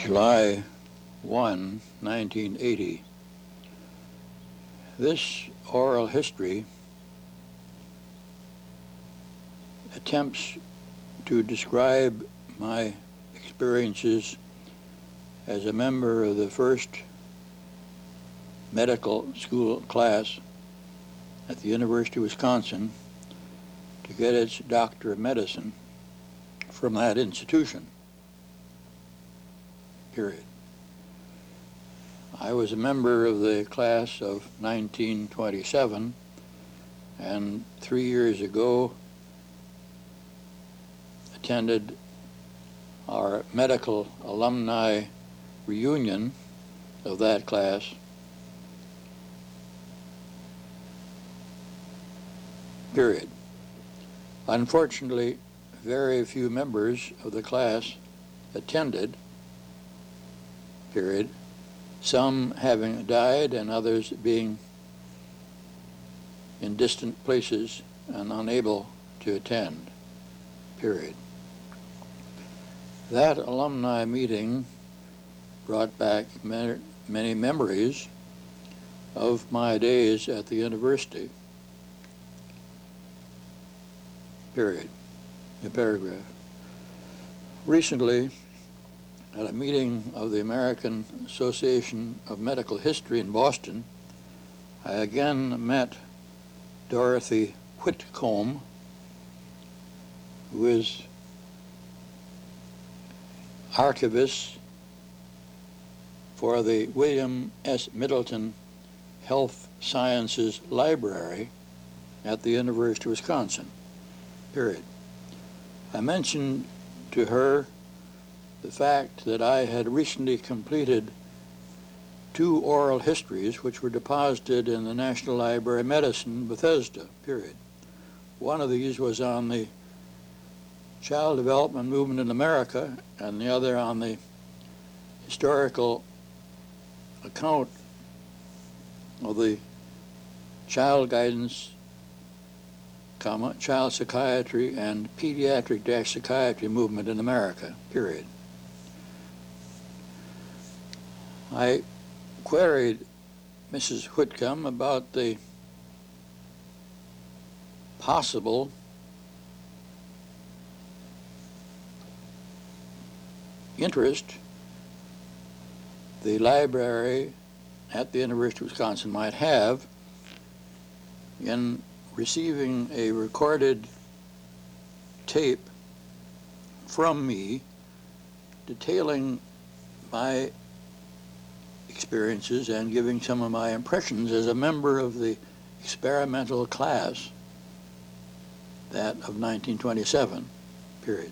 July 1, 1980. This oral history attempts to describe my experiences as a member of the first medical school class at the University of Wisconsin to get its Doctor of Medicine from that institution, period. I was a member of the class of 1927, and 3 years ago attended our medical alumni reunion of that class, period. Unfortunately, very few members of the class attended, period, some having died and others being in distant places and unable to attend, period. That alumni meeting brought back many memories of my days at the university, period. A paragraph. Recently, at a meeting of the American Association of Medical History in Boston, I again met Dorothy Whitcomb, who is archivist for the William S. Middleton Health Sciences Library at the University of Wisconsin, period. I mentioned to her the fact that I had recently completed 2 oral histories which were deposited in the National Library of Medicine, Bethesda, period. One of these was on the child development movement in America, and the other on the historical account of the child guidance, child psychiatry and pediatric psychiatry movement in America, period. I queried Mrs. Whitcomb about the possible interest the library at the University of Wisconsin might have in receiving a recorded tape from me detailing my experiences and giving some of my impressions as a member of the experimental class, that of 1927, period.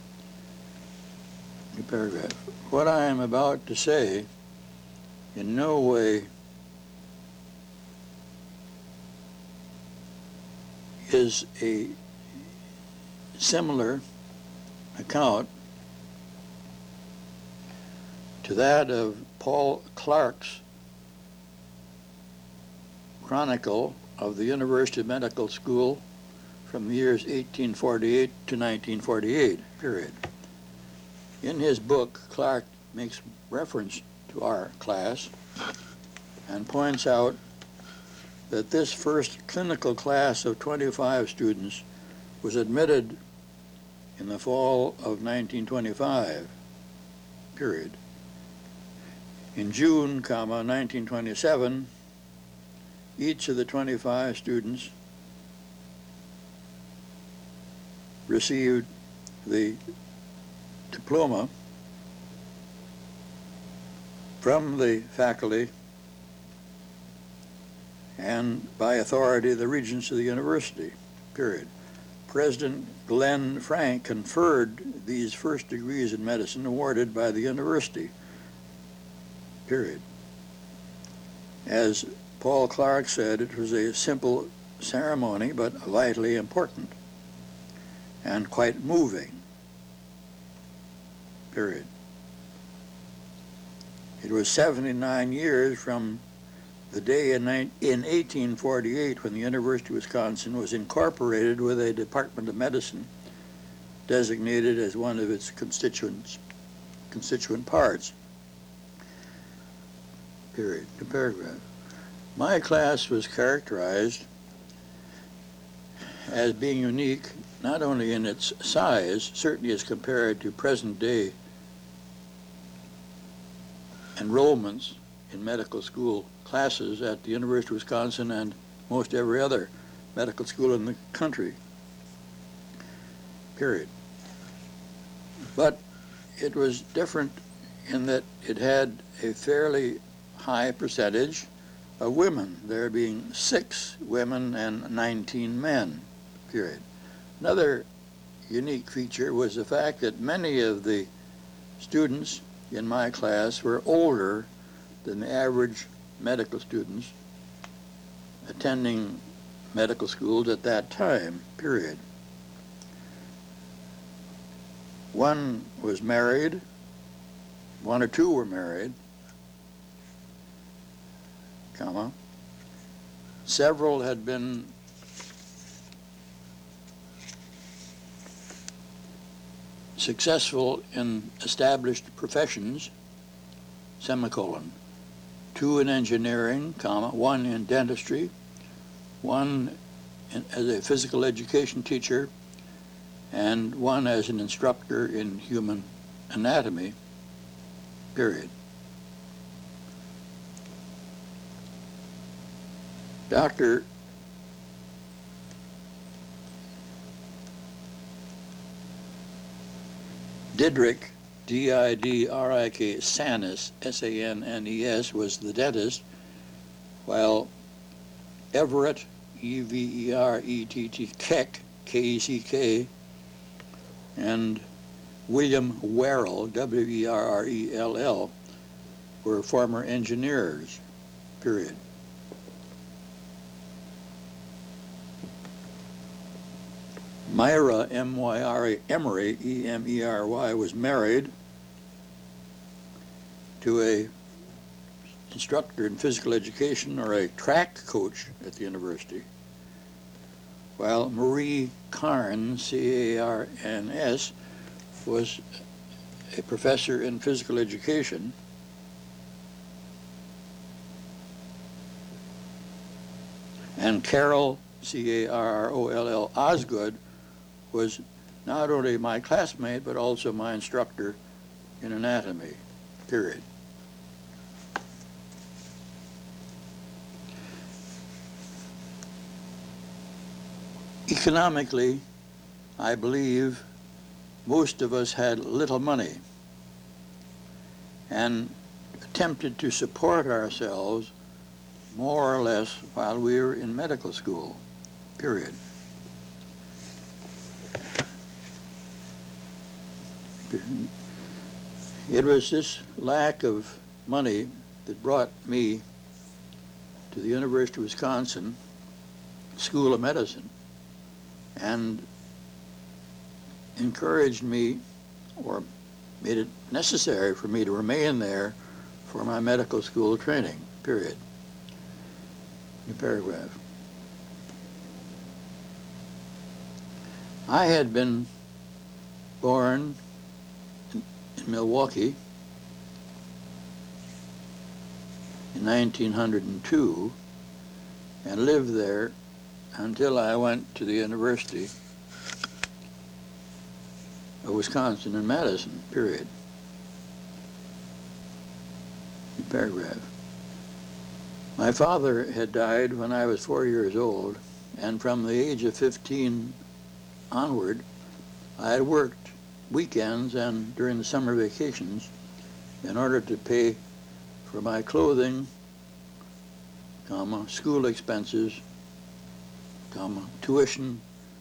New paragraph. What I am about to say in no way is a similar account to that of Paul Clark's Chronicle of the University Medical School from the years 1848 to 1948, period. In his book, Clark makes reference to our class and points out that this first clinical class of 25 students was admitted in the fall of 1925, period. In June, 1927, each of the 25 students received the diploma from the faculty and by authority of the regents of the university, period. President Glenn Frank conferred these first degrees in medicine awarded by the university, period. As Paul Clark said, it was a simple ceremony, but vitally important and quite moving, period. It was 79 years from the day in 1848 when the University of Wisconsin was incorporated with a Department of Medicine designated as one of its constituent constituent parts. Period. The paragraph. My class was characterized as being unique not only in its size, certainly as compared to present-day enrollments in medical school classes at the University of Wisconsin and most every other medical school in the country, period. But it was different in that it had a fairly high percentage of women, there being 6 women and 19 men, period. Another unique feature was the fact that many of the students in my class were older than the average medical students attending medical schools at that time, period. One was married, 1 or 2 were married, comma. Several had been successful in established professions, semicolon. 2 in engineering, comma, 1 in dentistry, 1 as a physical education teacher, and 1 as an instructor in human anatomy, period. Dr. Didrik, D-I-D-R-I-K, Sanes, S-A-N-N-E-S, was the dentist, while Everett, E-V-E-R-E-T-T, Keck, K-E-C-K, and William Werrell, W-E-R-R-E-L-L, were former engineers, period. Myra, M-Y-R-A, Emery, E-M-E-R-Y, was married to a instructor in physical education or a track coach at the university, while Marie Carnes, C-A-R-N-S, was a professor in physical education, and Carol, C-A-R-R-O-L-L, Osgood, was not only my classmate, but also my instructor in anatomy, period. Economically, I believe most of us had little money and attempted to support ourselves more or less while we were in medical school, period. It was this lack of money that brought me to the University of Wisconsin School of Medicine and encouraged me, or made it necessary for me to remain there for my medical school training, period. The paragraph. I had been born in Milwaukee in 1902 and lived there until I went to the University of Wisconsin in Madison, period. The paragraph. My father had died when I was 4 years old, and from the age of 15 onward, I had worked weekends and during the summer vacations in order to pay for my clothing, school expenses, tuition,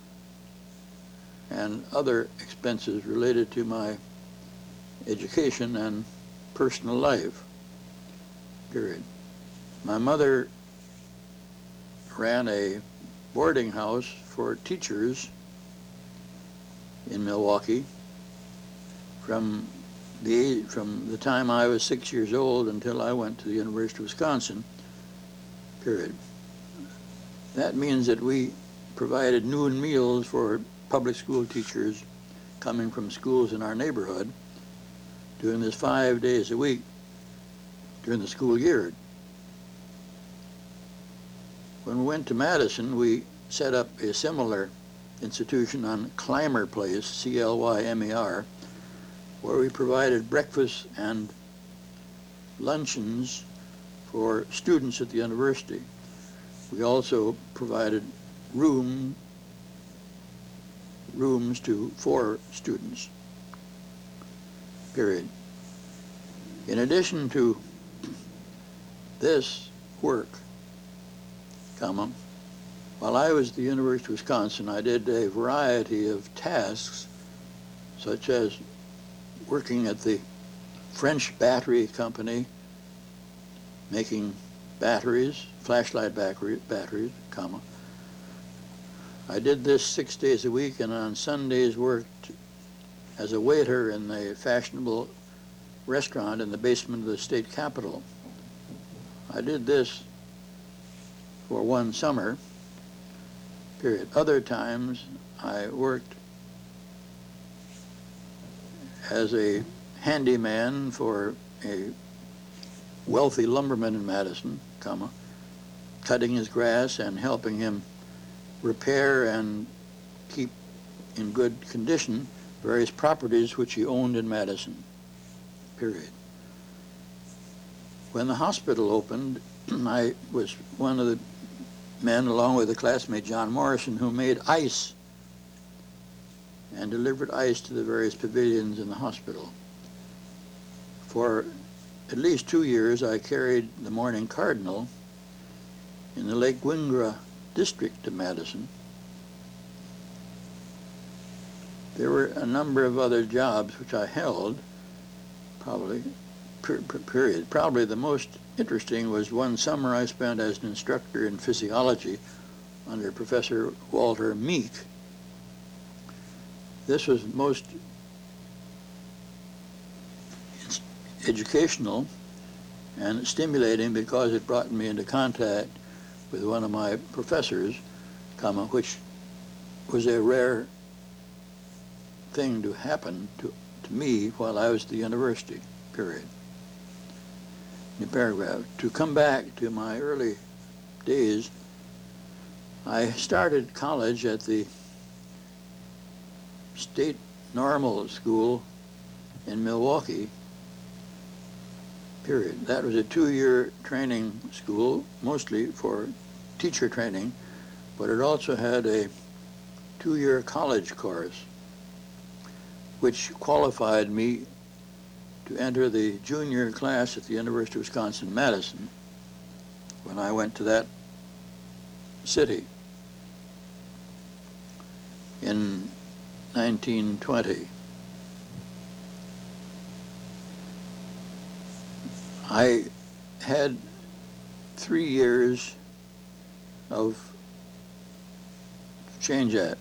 and other expenses related to my education and personal life, period. My mother ran a boarding house for teachers in Milwaukee from the time I was 6 years old until I went to the University of Wisconsin, period. That means that we provided noon meals for public school teachers coming from schools in our neighborhood, doing this 5 days a week during the school year. When we went to Madison, we set up a similar institution on Clymer Place, C-L-Y-M-E-R, where we provided breakfast and luncheons for students at the university. We also provided rooms to 4 students, period. In addition to this work, while I was at the University of Wisconsin, I did a variety of tasks, such as working at the French Battery Company, making batteries, flashlight batteries, I did this 6 days a week, and on Sundays worked as a waiter in the fashionable restaurant in the basement of the state capitol. I did this for 1 summer, period. Other times I worked as a handyman for a wealthy lumberman in Madison, cutting his grass and helping him repair and keep in good condition various properties which he owned in Madison, period. When the hospital opened, I was one of the men, along with a classmate, John Morrison, who made ice and delivered ice to the various pavilions in the hospital. For at least 2 years, I carried the Morning Cardinal in the Lake Wingra district of Madison. There were a number of other jobs which I held, period. Probably the most interesting was 1 summer I spent as an instructor in physiology under Professor Walter Meek. This was most educational and stimulating because it brought me into contact with one of my professors, which was a rare thing to happen to me while I was at the university, period. In paragraph, to come back to my early days, I started college at the State Normal School in Milwaukee, period. That was a 2-year training school, mostly for teacher training, but it also had a 2-year college course, which qualified me to enter the junior class at the University of Wisconsin-Madison when I went to that city in 1920. I had 3 years of change at.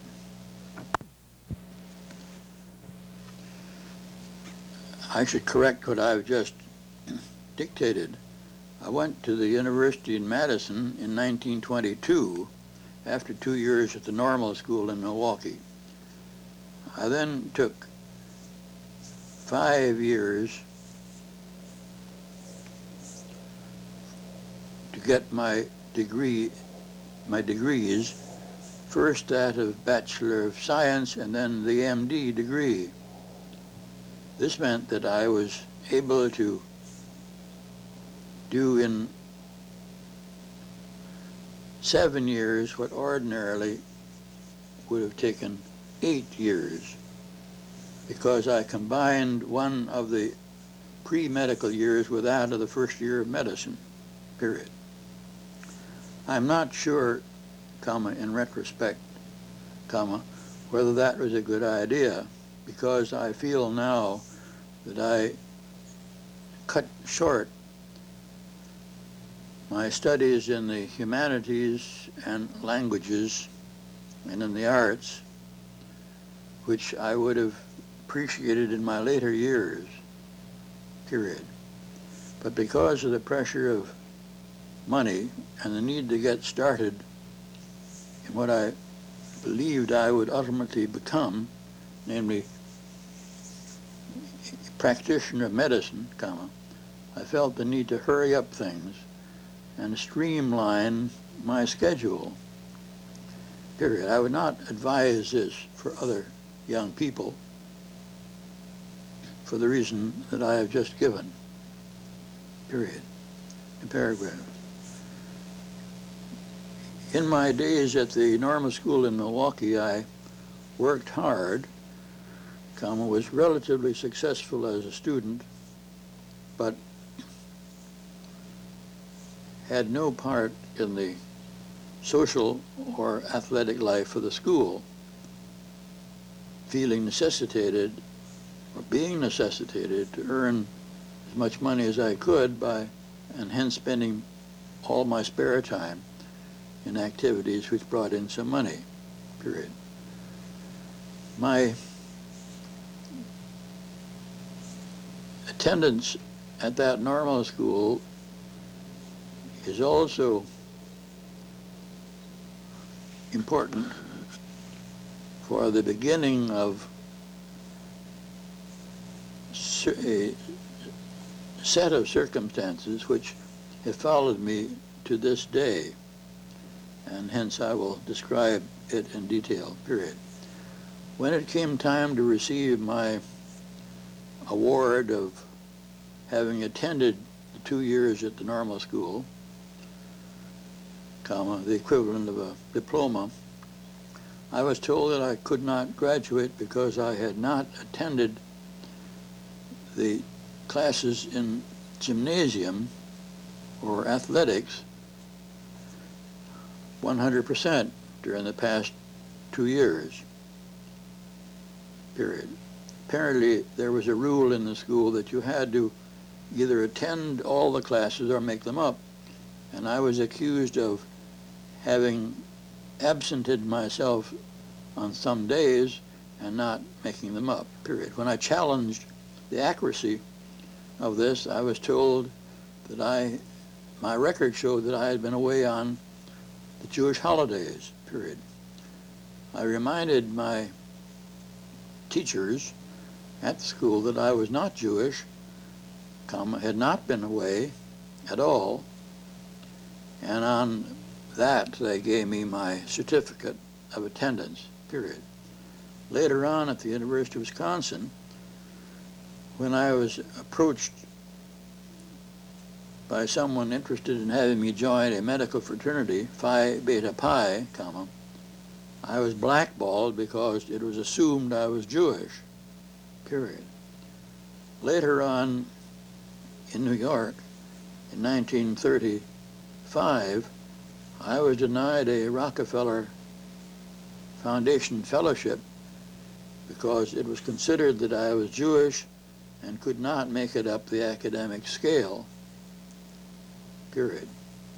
I should correct what I've just dictated. I went to the University in Madison in 1922 after 2 years at the Normal School in Milwaukee. I then took 5 years to get my degrees, first that of Bachelor of Science and then the MD degree. This meant that I was able to do in 7 years what ordinarily would have taken 8 years, because I combined one of the pre-medical years with that of the first year of medicine, period. I'm not sure, in retrospect, whether that was a good idea, because I feel now that I cut short my studies in the humanities and languages and in the arts, which I would have appreciated in my later years, period. But because of the pressure of money and the need to get started in what I believed I would ultimately become, namely practitioner of medicine, I felt the need to hurry up things and streamline my schedule, period. I would not advise this for other young people for the reason that I have just given, period. In paragraph. In my days at the normal school in Milwaukee, I worked hard, was relatively successful as a student, but had no part in the social or athletic life of the school, feeling necessitated or being necessitated to earn as much money as I could and hence spending all my spare time in activities which brought in some money, period. My attendance at that normal school is also important for the beginning of a set of circumstances which have followed me to this day, and hence I will describe it in detail, period. When it came time to receive my award of having attended the 2 years at the normal school, the equivalent of a diploma, I was told that I could not graduate because I had not attended the classes in gymnasium or athletics 100% during the past 2 years, period. Apparently, there was a rule in the school that you had to either attend all the classes or make them up, and I was accused of having absented myself on some days and not making them up, period. When I challenged the accuracy of this, I was told that my record showed that I had been away on the Jewish holidays, period. I reminded my teachers at the school that I was not Jewish, had not been away at all, and on that they gave me my certificate of attendance, period. Later on at the University of Wisconsin, when I was approached by someone interested in having me join a medical fraternity, Phi Beta Pi, I was blackballed because it was assumed I was Jewish, period. Later on in New York, in 1935, I was denied a Rockefeller Foundation fellowship because it was considered that I was Jewish and could not make it up the academic scale, period.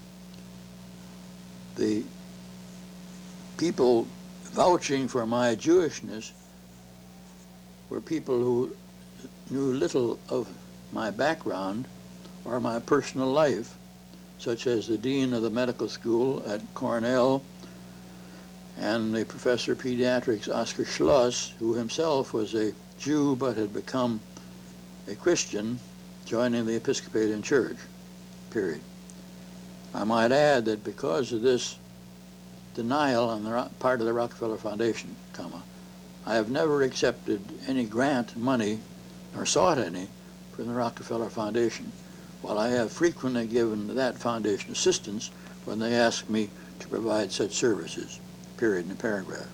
The people vouching for my Jewishness were people who knew little of my background or my personal life, such as the dean of the medical school at Cornell and the professor of pediatrics, Oscar Schloss, who himself was a Jew but had become a Christian, joining the Episcopalian Church, period. I might add that because of this denial on the part of the Rockefeller Foundation, I have never accepted any grant money or sought any from the Rockefeller Foundation, while I have frequently given that foundation assistance when they ask me to provide such services, period, in a paragraph.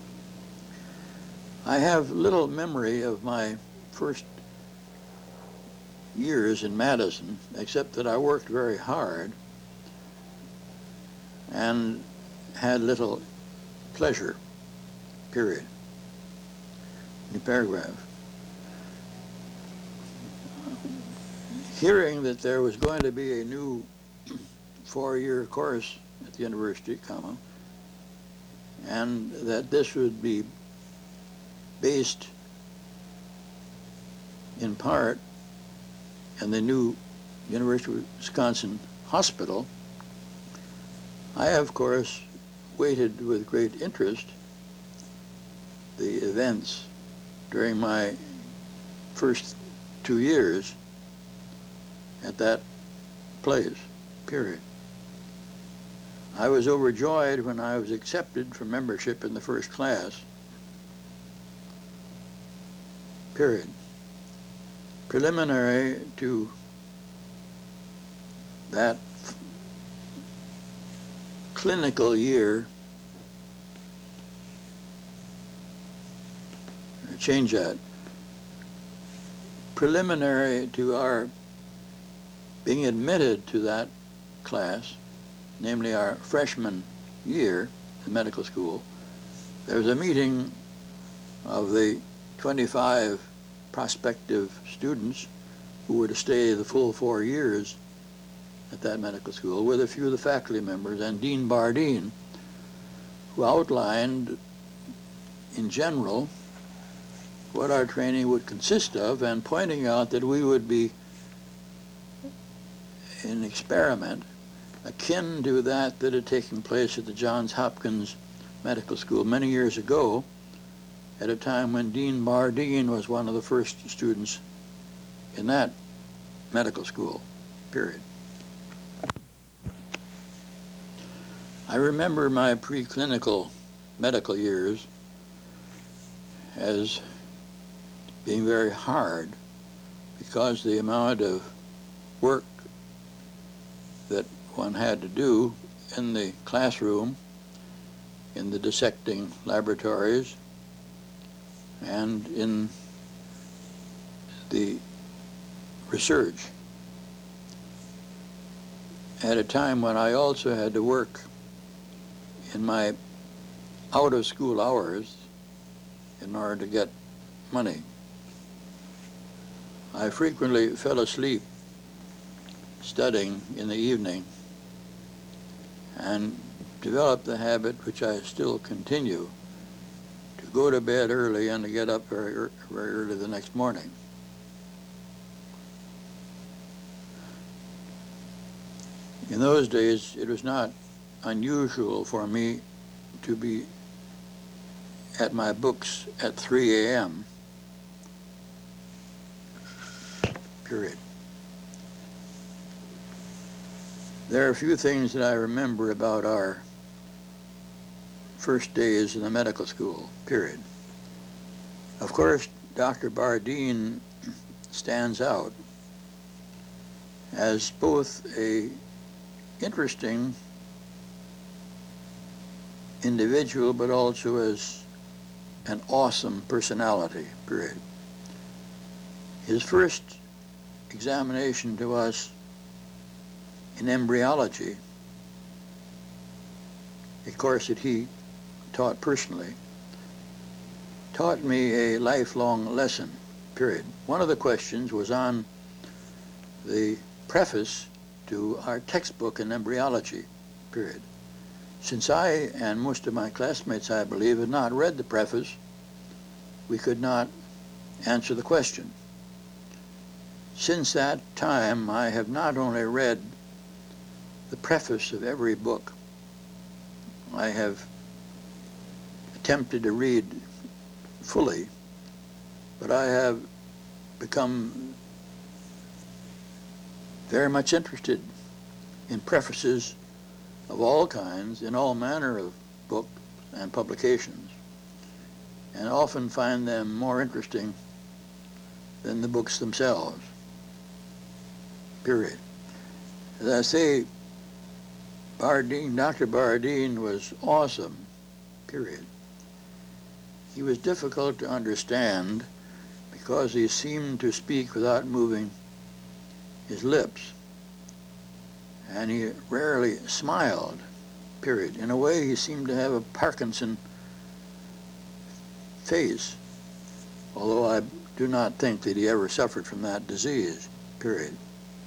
I have little memory of my first years in Madison, except that I worked very hard and had little pleasure, period, in a paragraph. Hearing that there was going to be a new 4-year course at the university, and that this would be based in part in the new University of Wisconsin hospital, I, of course, waited with great interest the events during my first 2 years at that place, period. I was overjoyed when I was accepted for membership in the first class, period. Preliminary to that clinical year, change that, preliminary to our being admitted to that class, namely our freshman year in medical school, there was a meeting of the 25 prospective students who were to stay the full 4 years at that medical school, with a few of the faculty members and Dean Bardeen, who outlined in general what our training would consist of, and pointing out that we would be an experiment akin to that had taken place at the Johns Hopkins Medical School many years ago, at a time when Dean Bardeen was one of the first students in that medical school, period. I remember my preclinical medical years as being very hard because the amount of work that one had to do in the classroom, in the dissecting laboratories, and in the research, at a time when I also had to work in my out-of-school hours in order to get money. I frequently fell asleep studying in the evening and developed the habit, which I still continue, to go to bed early and to get up very early the next morning. In those days, it was not unusual for me to be at my books at 3 a.m., period. There are a few things that I remember about our first days in the medical school, period. Of course, Dr. Bardeen stands out as both a interesting individual, but also as an awesome personality, period. His first examination to us in embryology, a course that he taught personally, taught me a lifelong lesson, period. One of the questions was on the preface to our textbook in embryology, period. Since I and most of my classmates, I believe, had not read the preface, we could not answer the question. Since that time, I have not only read the preface of every book, I have attempted to read fully, but I have become very much interested in prefaces of all kinds, in all manner of books and publications, and often find them more interesting than the books themselves, period. As I say, Dr. Bardeen was awesome, period. He was difficult to understand because he seemed to speak without moving his lips, and he rarely smiled, period. In a way, he seemed to have a Parkinson face, although I do not think that he ever suffered from that disease, period.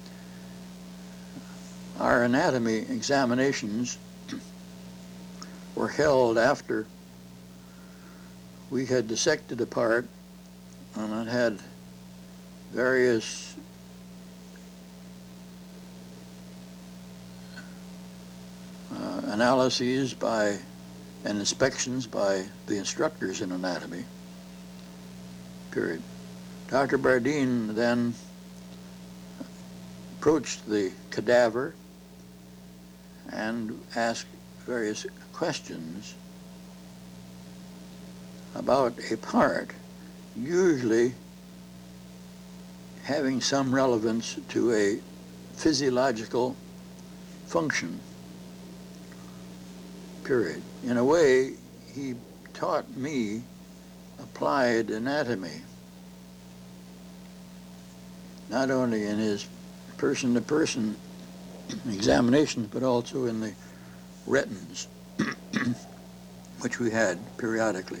Our anatomy examinations were held after we had dissected a part and it had various analyses and inspections by the instructors in anatomy, period. Dr. Bardeen then approached the cadaver and asked various questions about a part, usually having some relevance to a physiological function, period. In a way, he taught me applied anatomy, not only in his person-to-person examinations, but also in the retins, which we had periodically.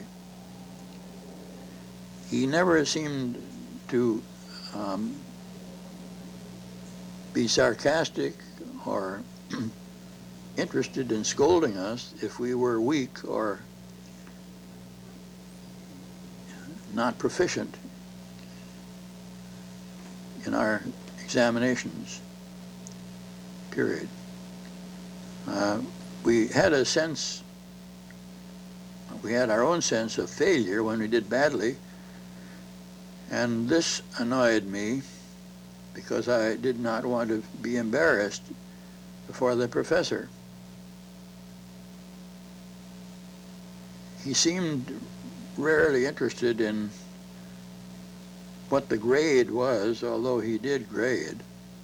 He never seemed to be sarcastic or interested in scolding us if we were weak or not proficient in our examinations, period. We had a sense, we had our own sense of failure when we did badly, and this annoyed me because I did not want to be embarrassed before the professor. He seemed rarely interested in what the grade was, although he did grade.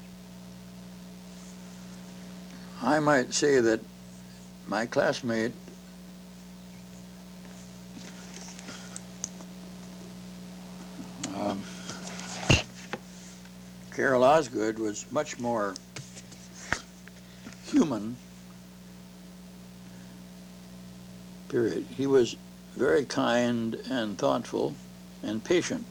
I might say that my classmate Carol Osgood was much more human, period. He was very kind and thoughtful and patient.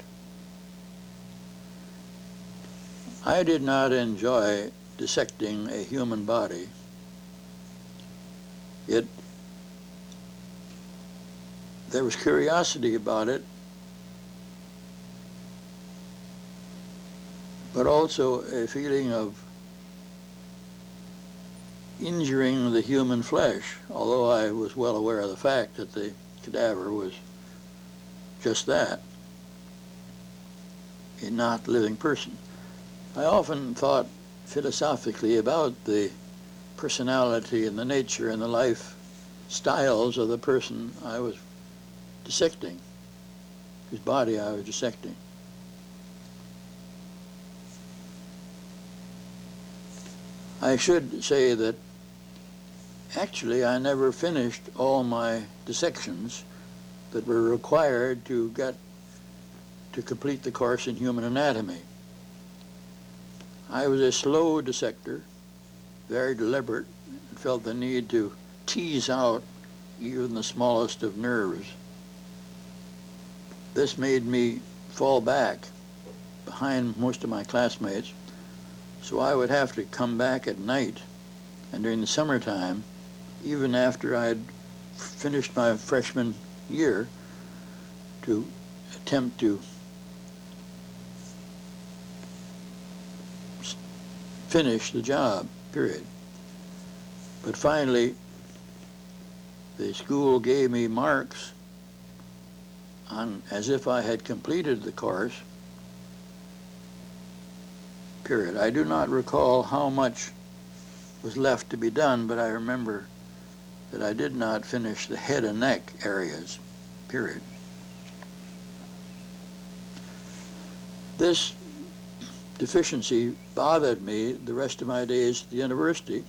I did not enjoy dissecting a human body. There was curiosity about it, but also a feeling of injuring the human flesh, although I was well aware of the fact that the cadaver was just that, a not living person. I often thought philosophically about the personality and the nature and the life styles of the person I was dissecting, whose body I was dissecting. I should say that actually I never finished all my dissections that were required to complete the course in human anatomy. I was a slow dissector, very deliberate, and felt the need to tease out even the smallest of nerves. This made me fall back behind most of my classmates, so I would have to come back at night and during the summertime, even after I had finished my freshman year, to attempt to finish the job, period. But finally, the school gave me marks as if I had completed the course, period. I do not recall how much was left to be done, but I remember that I did not finish the head and neck areas, period. This deficiency bothered me the rest of my days at the university,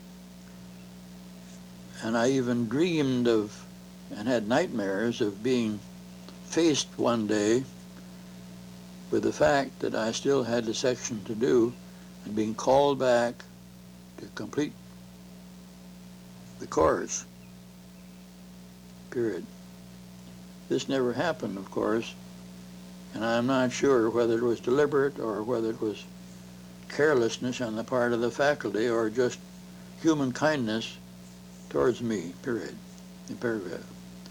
and I even dreamed of and had nightmares of being faced one day with the fact that I still had the section to do and being called back to complete the course, period. This never happened, of course, and I'm not sure whether it was deliberate or whether it was carelessness on the part of the faculty or just human kindness towards me, period, in paragraph.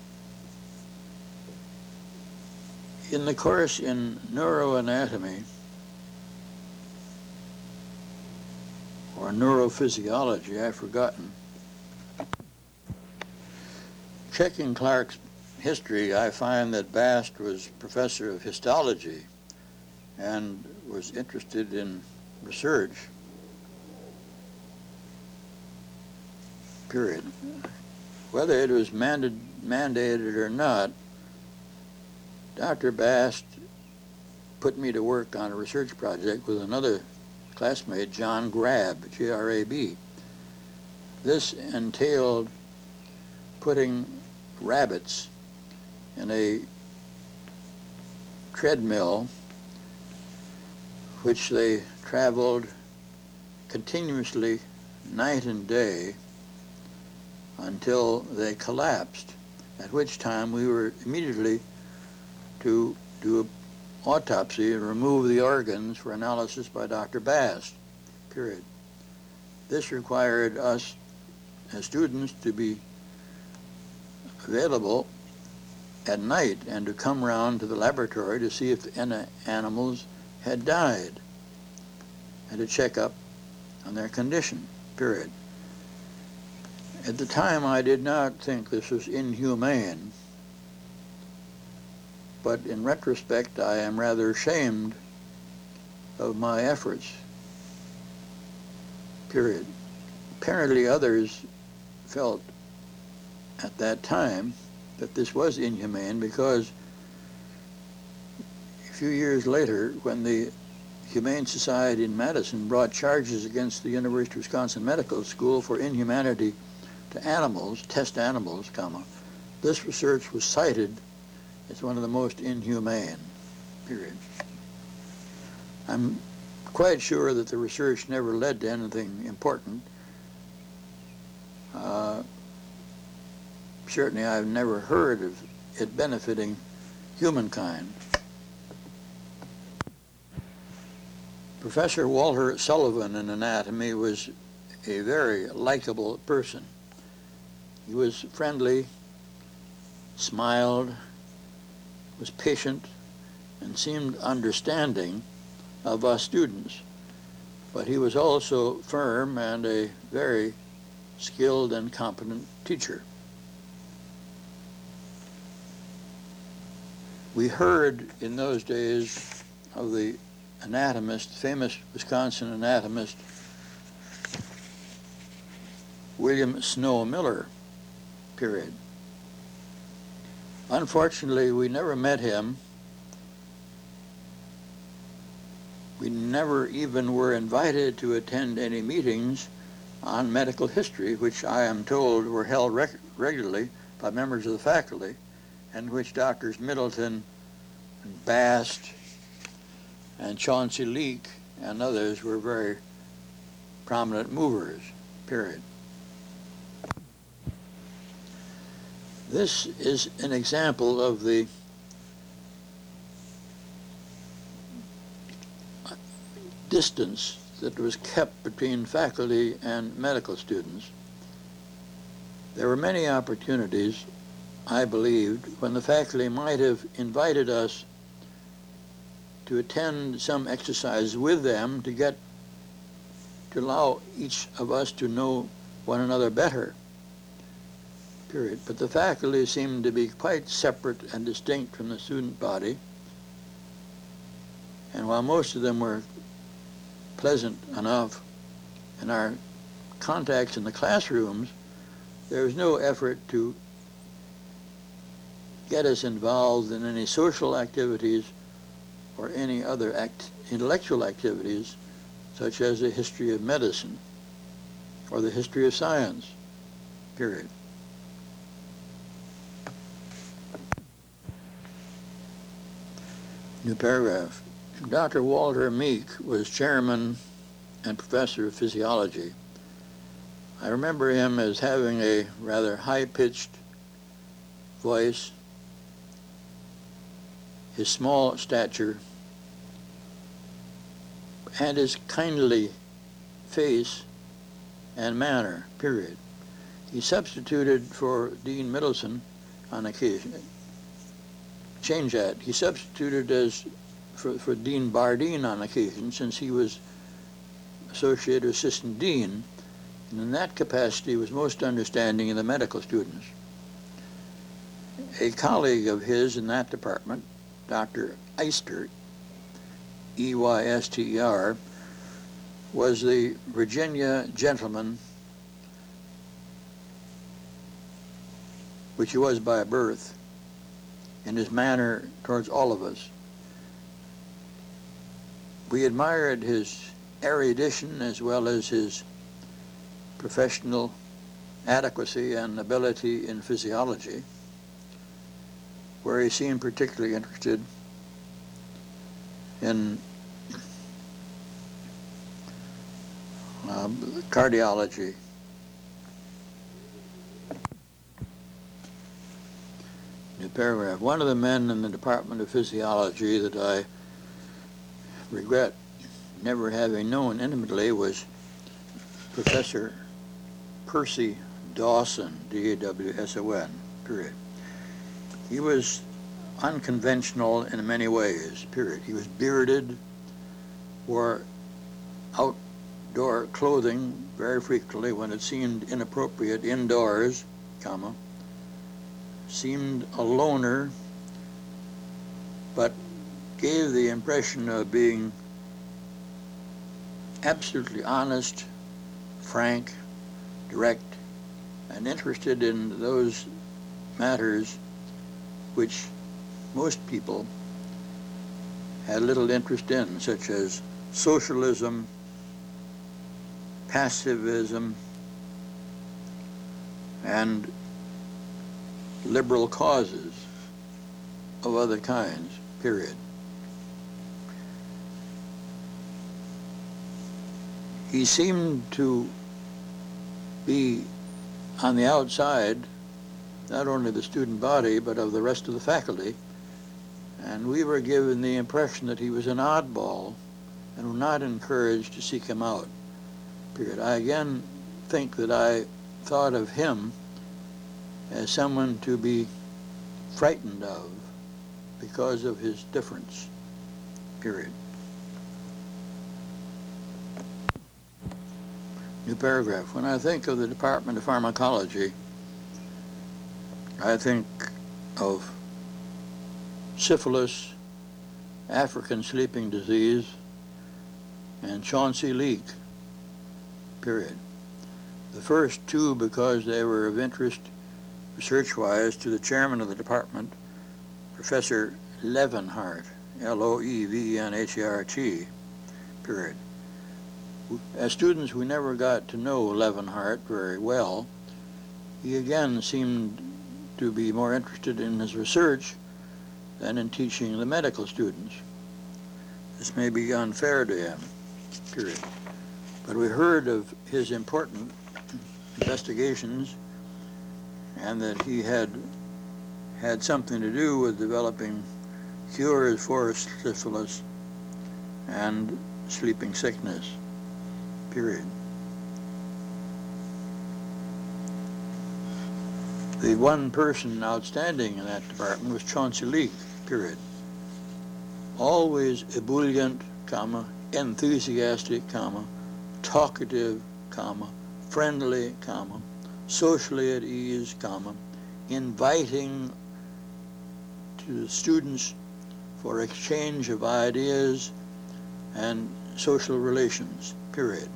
In the course in neuroanatomy or neurophysiology, I've forgotten, checking Clark's history, I find that Bast was professor of histology and was interested in research, period. Whether it was mandated or not, Dr. Bast put me to work on a research project with another classmate, John Grab, G-R-A-B. This entailed putting rabbits in a treadmill which they traveled continuously night and day until they collapsed, at which time we were immediately to do an autopsy and remove the organs for analysis by Dr. Bast, period. This required us as students to be available at night and to come round to the laboratory to see if any animals had died and to check up on their condition, period. At the time, I did not think this was inhumane, but in retrospect, I am rather ashamed of my efforts, period. Apparently, others felt at that time that this was inhumane because a few years later, when the Humane Society in Madison brought charges against the University of Wisconsin Medical School for inhumanity to animals, test animals, this research was cited as one of the most inhumane, period. I'm quite sure that the research never led to anything important. Certainly I've never heard of it benefiting humankind. Professor Walter Sullivan in anatomy was a very likable person. He was friendly, smiled, was patient, and seemed understanding of us students. But he was also firm and a very skilled and competent teacher. We heard in those days of the anatomist, famous Wisconsin anatomist, William Snow Miller, period. Unfortunately, we never met him. We never even were invited to attend any meetings on medical history, which I am told were held regularly by members of the faculty, and which Doctors Middleton and Bast and Chauncey Leake and others were very prominent movers, period. This is an example of the distance that was kept between faculty and medical students. There were many opportunities, I believed, when the faculty might have invited us to attend some exercise with them to allow each of us to know one another better, period. But the faculty seemed to be quite separate and distinct from the student body, and while most of them were pleasant enough in our contacts in the classrooms, there was no effort to get us involved in any social activities or any other intellectual activities, such as the history of medicine or the history of science, period. New paragraph. Dr. Walter Meek was chairman and professor of physiology. I remember him as having a rather high-pitched voice, his small stature, and his kindly face and manner, period. He substituted for Dean Middleton on occasion. Change that. He substituted for Dean Bardeen on occasion, since he was associate assistant dean, and in that capacity was most understanding of the medical students. A colleague of his in that department, Dr. Eister, E-Y-S-T-E-R, was the Virginia gentleman, which he was by birth, in his manner towards all of us. We admired his erudition as well as his professional adequacy and ability in physiology, where he seemed particularly interested in cardiology. New paragraph. One of the men in the Department of Physiology that I regret never having known intimately was Professor Percy Dawson, D-A-W-S-O-N, period. He was unconventional in many ways, period. He was bearded, wore outdoor clothing very frequently when it seemed inappropriate indoors, comma, seemed a loner, but gave the impression of being absolutely honest, frank, direct, and interested in those matters which most people had little interest in, such as socialism, pacifism, and liberal causes of other kinds, period. He seemed to be on the outside, not only the student body, but of the rest of the faculty, and we were given the impression that he was an oddball and were not encouraged to seek him out, period. I again think that I thought of him as someone to be frightened of because of his difference, period. New paragraph. When I think of the Department of Pharmacology, I think of syphilis, African sleeping disease, and Chauncey Leake, period. The first two because they were of interest research-wise to the chairman of the department, Professor Levenhart, L-O-E-V-E-N-H-A-R-T, period. As students, we never got to know Levenhart very well. He again seemed to be more interested in his research than in teaching the medical students. This may be unfair to him, period. But we heard of his important investigations and that he had something to do with developing cures for syphilis and sleeping sickness, period. The one person outstanding in that department was Chauncey Leake, period. Always ebullient, comma, enthusiastic, comma, talkative, comma, friendly, comma, socially at ease, comma, inviting to the students for exchange of ideas and social relations, period.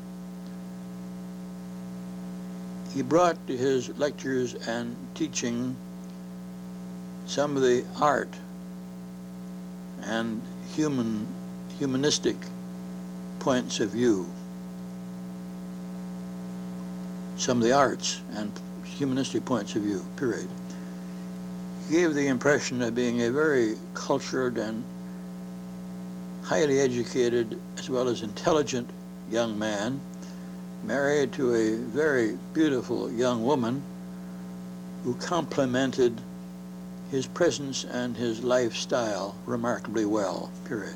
He brought to his lectures and teaching some of the art and humanistic points of view. Some of the arts and humanistic points of view, period. He gave the impression of being a very cultured and highly educated as well as intelligent young man, married to a very beautiful young woman who complemented his presence and his lifestyle remarkably well, period.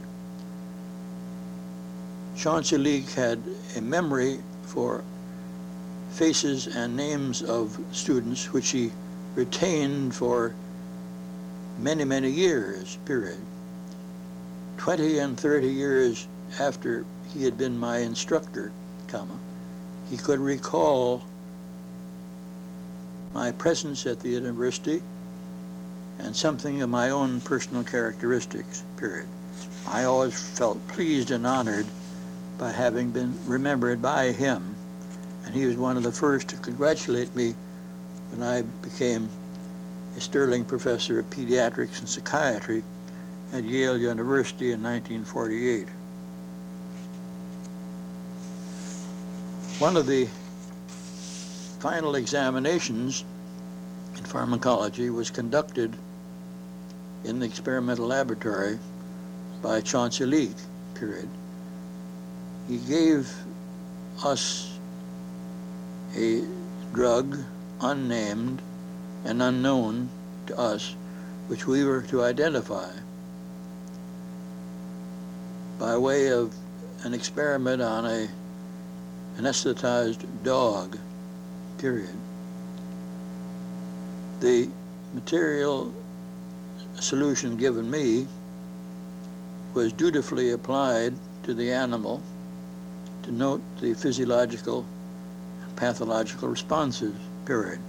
Chauncey Leake had a memory for faces and names of students which he retained for many, many years, period. 20 and 30 years after he had been my instructor, comma, he could recall my presence at the university and something of my own personal characteristics, period. I always felt pleased and honored by having been remembered by him, and he was one of the first to congratulate me when I became a Sterling Professor of Pediatrics and Psychiatry at Yale University in 1948. One of the final examinations in pharmacology was conducted in the experimental laboratory by Chauncey Leake, period. He gave us a drug, unnamed and unknown to us, which we were to identify by way of an experiment on an anesthetized dog, period. The material solution given me was dutifully applied to the animal to note the physiological and pathological responses, period.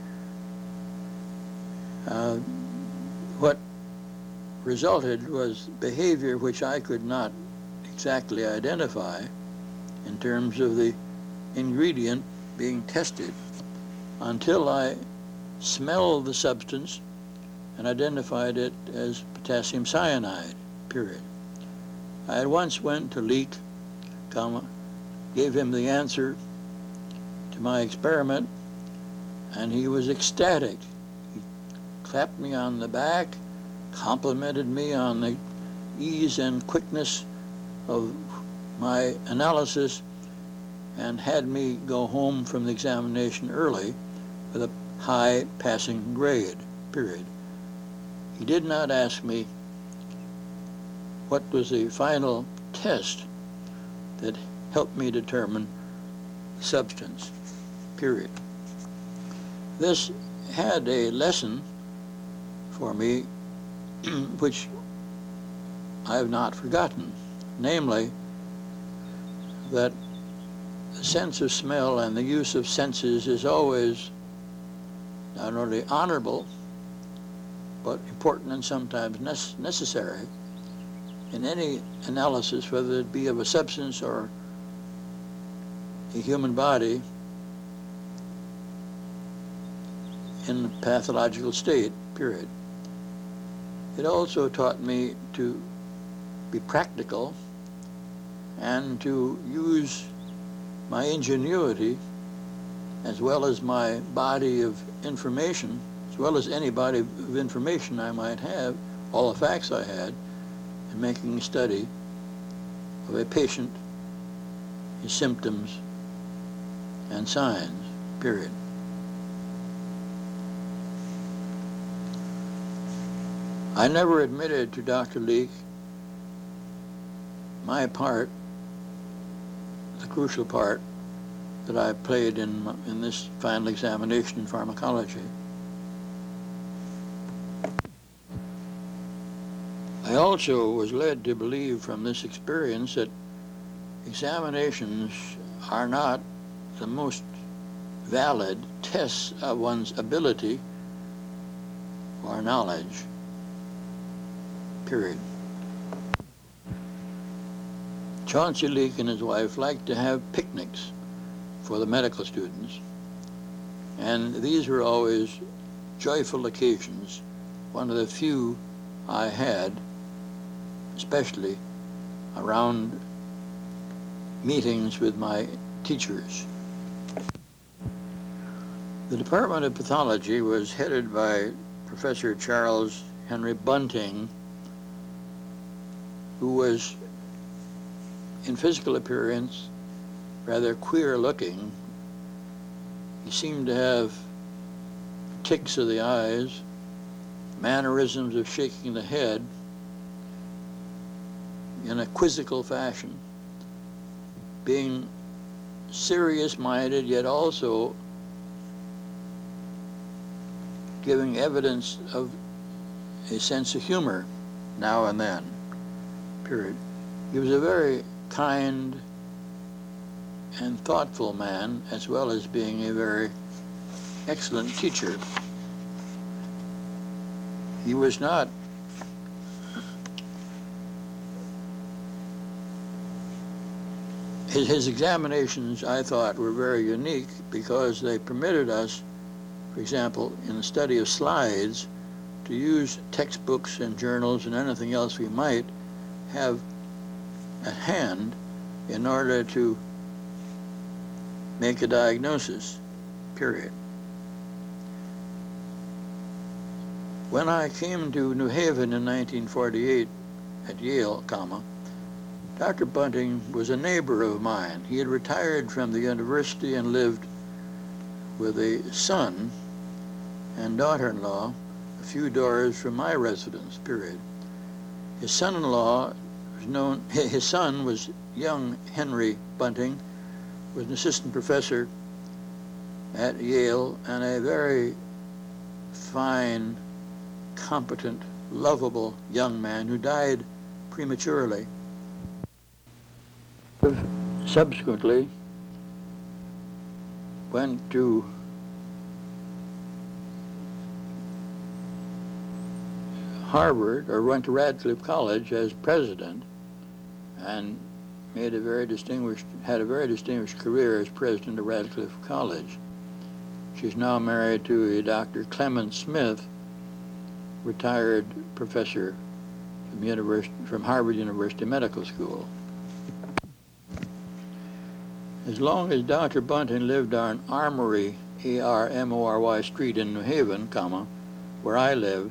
What resulted was behavior which I could not exactly identify in terms of the ingredient being tested until I smelled the substance and identified it as potassium cyanide, period. I at once went to Leake, gave him the answer to my experiment, and he was ecstatic. He clapped me on the back, complimented me on the ease and quickness of my analysis, and had me go home from the examination early with a high passing grade, period. He did not ask me what was the final test that helped me determine the substance, period. This had a lesson for me which I have not forgotten, namely that the sense of smell and the use of senses is always not only honorable, but important and sometimes necessary in any analysis, whether it be of a substance or a human body in a pathological state, period. It also taught me to be practical and to use my ingenuity as well as my body of information, as well as any body of information I might have, all the facts I had, in making a study of a patient, his symptoms and signs, period. I never admitted to Dr. Leake my part, the crucial part that I played in this final examination in pharmacology. I also was led to believe from this experience that examinations are not the most valid tests of one's ability or knowledge, period. Chauncey Leake and his wife liked to have picnics for the medical students, and these were always joyful occasions, one of the few I had, especially around meetings with my teachers. The Department of Pathology was headed by Professor Charles Henry Bunting, who was, in physical appearance, rather queer looking. He seemed to have tics of the eyes, mannerisms of shaking the head in a quizzical fashion, being serious-minded, yet also giving evidence of a sense of humor now and then, period. He was a very kind and thoughtful man, as well as being a very excellent teacher. He was not his examinations, I thought, were very unique because they permitted us, for example, in the study of slides, to use textbooks and journals and anything else we might have at hand in order to make a diagnosis, period. When I came to New Haven in 1948 at Yale, Dr. Bunting was a neighbor of mine. He had retired from the university and lived with a son and daughter-in-law a few doors from my residence, period. His son-in-law was known, his son was young Henry Bunting, was an assistant professor at Yale and a very fine, competent, lovable young man who died prematurely. Subsequently went to Harvard, or went to Radcliffe College as president, and had a very distinguished career as president of Radcliffe College. She's now married to a Dr. Clement Smith, retired professor from Harvard University Medical School. As long as Dr. Bunting lived on Armory, A-R-M-O-R-Y Street in New Haven, where I lived,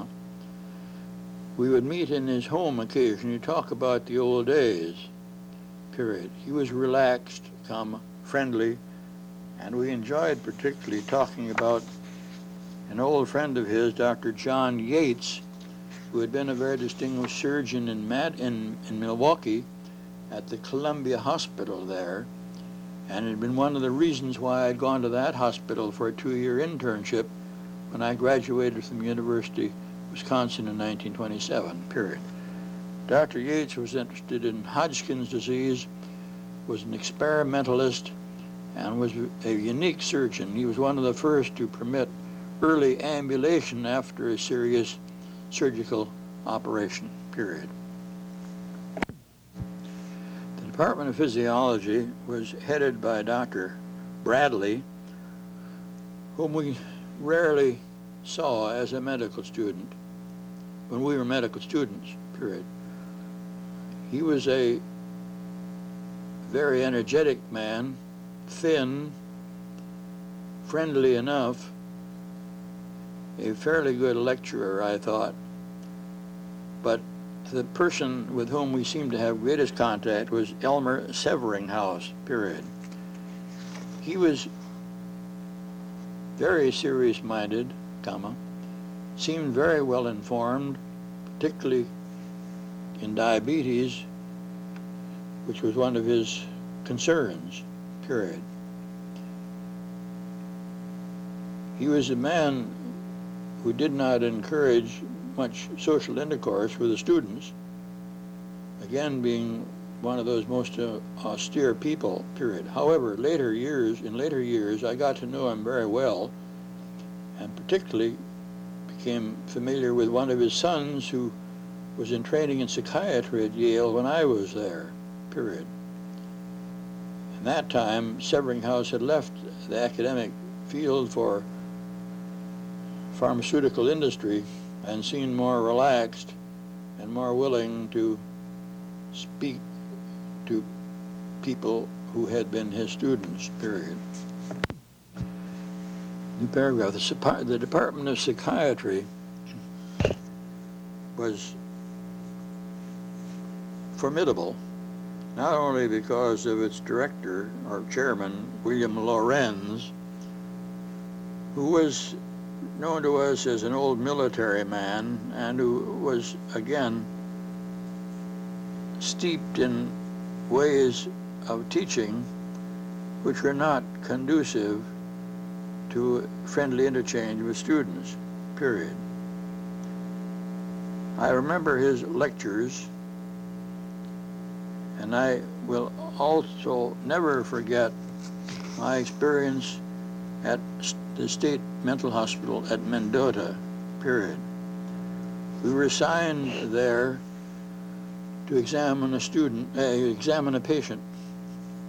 we would meet in his home occasionally to talk about the old days, period. He was relaxed, friendly, and we enjoyed particularly talking about an old friend of his, Dr. John Yates, who had been a very distinguished surgeon in Milwaukee at the Columbia Hospital there, and it had been one of the reasons why I'd gone to that hospital for a 2-year internship when I graduated from the University of Wisconsin in 1927, period. Dr. Yates was interested in Hodgkin's disease, was an experimentalist, and was a unique surgeon. He was one of the first to permit early ambulation after a serious surgical operation, period. The Department of Physiology was headed by Dr. Bradley, whom we rarely saw as a medical student when we were medical students, period. He was a very energetic man, thin, friendly enough, a fairly good lecturer, I thought, but the person with whom we seemed to have greatest contact was Elmer Severinghaus, period. He was very serious-minded, seemed very well informed, particularly in diabetes, which was one of his concerns, period. He was a man who did not encourage much social intercourse with the students, again being one of those most austere people, period. However, in later years, I got to know him very well, and particularly became familiar with one of his sons who was in training in psychiatry at Yale when I was there, period. In that time, Severinghaus had left the academic field for pharmaceutical industry and seemed more relaxed and more willing to speak to people who had been his students, period. New paragraph. The Department of Psychiatry was formidable, not only because of its director or chairman, William Lorenz, who was known to us as an old military man and who was, again, steeped in ways of teaching which were not conducive to friendly interchange with students, period. I remember his lectures, and I will also never forget my experience at the State Mental Hospital at Mendota, period. We were assigned there to examine a patient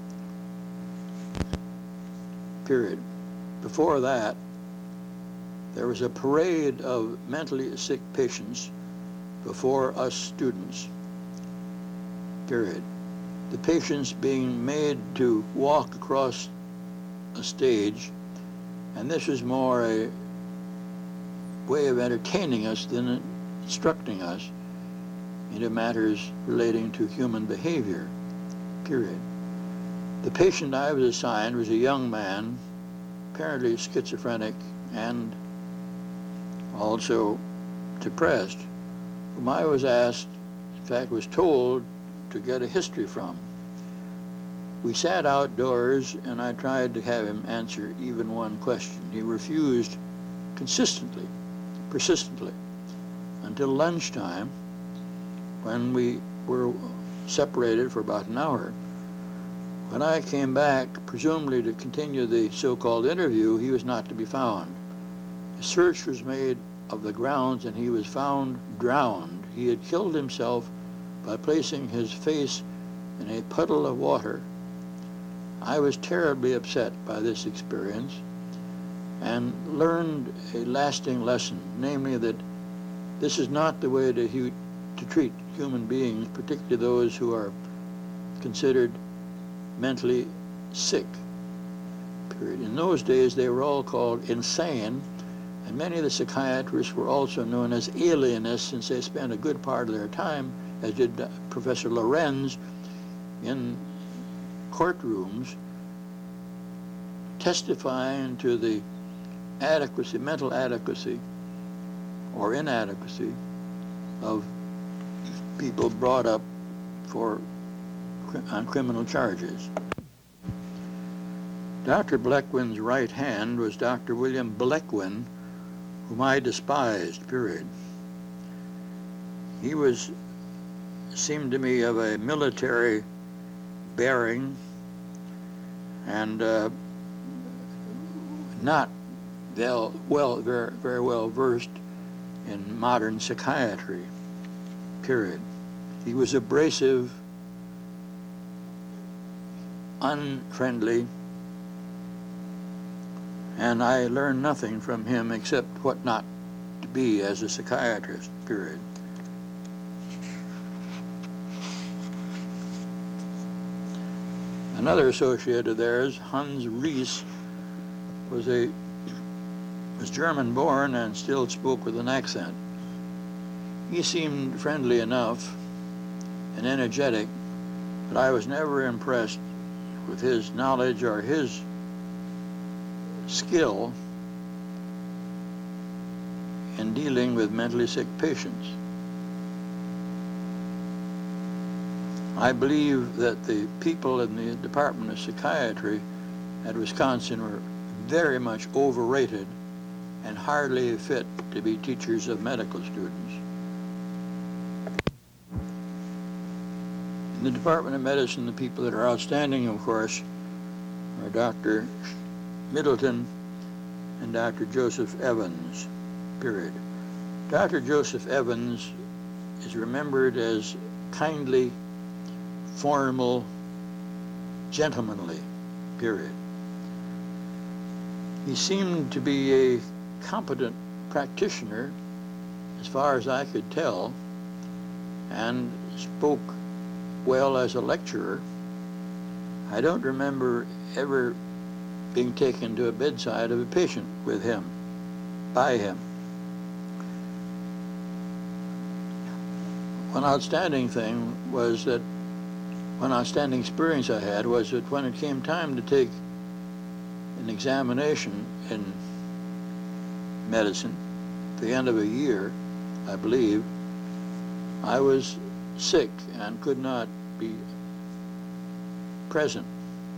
period. Before that, there was a parade of mentally sick patients before us students, period. The patients being made to walk across a stage, and this was more a way of entertaining us than instructing us into matters relating to human behavior, period. The patient I was assigned was a young man, apparently schizophrenic and also depressed, whom I was asked, in fact was told, to get a history from. We sat outdoors and I tried to have him answer even one question. He refused consistently, persistently, until lunchtime, when we were separated for about an hour. When I came back, presumably to continue the so-called interview, he was not to be found. A search was made of the grounds and he was found drowned. He had killed himself by placing his face in a puddle of water. I was terribly upset by this experience and learned a lasting lesson, namely that this is not the way to treat human beings, particularly those who are considered mentally sick, period. In those days, they were all called insane, and many of the psychiatrists were also known as alienists, since they spent a good part of their time, as did Professor Lorenz, in courtrooms testifying to the adequacy, mental adequacy or inadequacy of people brought up on criminal charges. Dr. Blequin's right hand was Dr. William Blequin, whom I despised, period. He seemed to me of a military bearing and not very well versed in modern psychiatry, period. He was abrasive, unfriendly, and I learned nothing from him except what not to be as a psychiatrist, period. Another associate of theirs, Hans Ries, was German-born and still spoke with an accent. He seemed friendly enough and energetic, but I was never impressed with his knowledge or his skill in dealing with mentally sick patients. I believe that the people in the Department of Psychiatry at Wisconsin were very much overrated and hardly fit to be teachers of medical students. In the Department of Medicine, the people that are outstanding, of course, are Dr. Middleton and Dr. Joseph Evans, period. Dr. Joseph Evans is remembered as kindly, formal, gentlemanly, period. He seemed to be a competent practitioner, as far as I could tell, and spoke well as a lecturer. I don't remember ever being taken to a bedside of a patient with him, by him. One outstanding experience I had was that when it came time to take an examination in medicine, at the end of a year, I believe, I was sick and could not be present.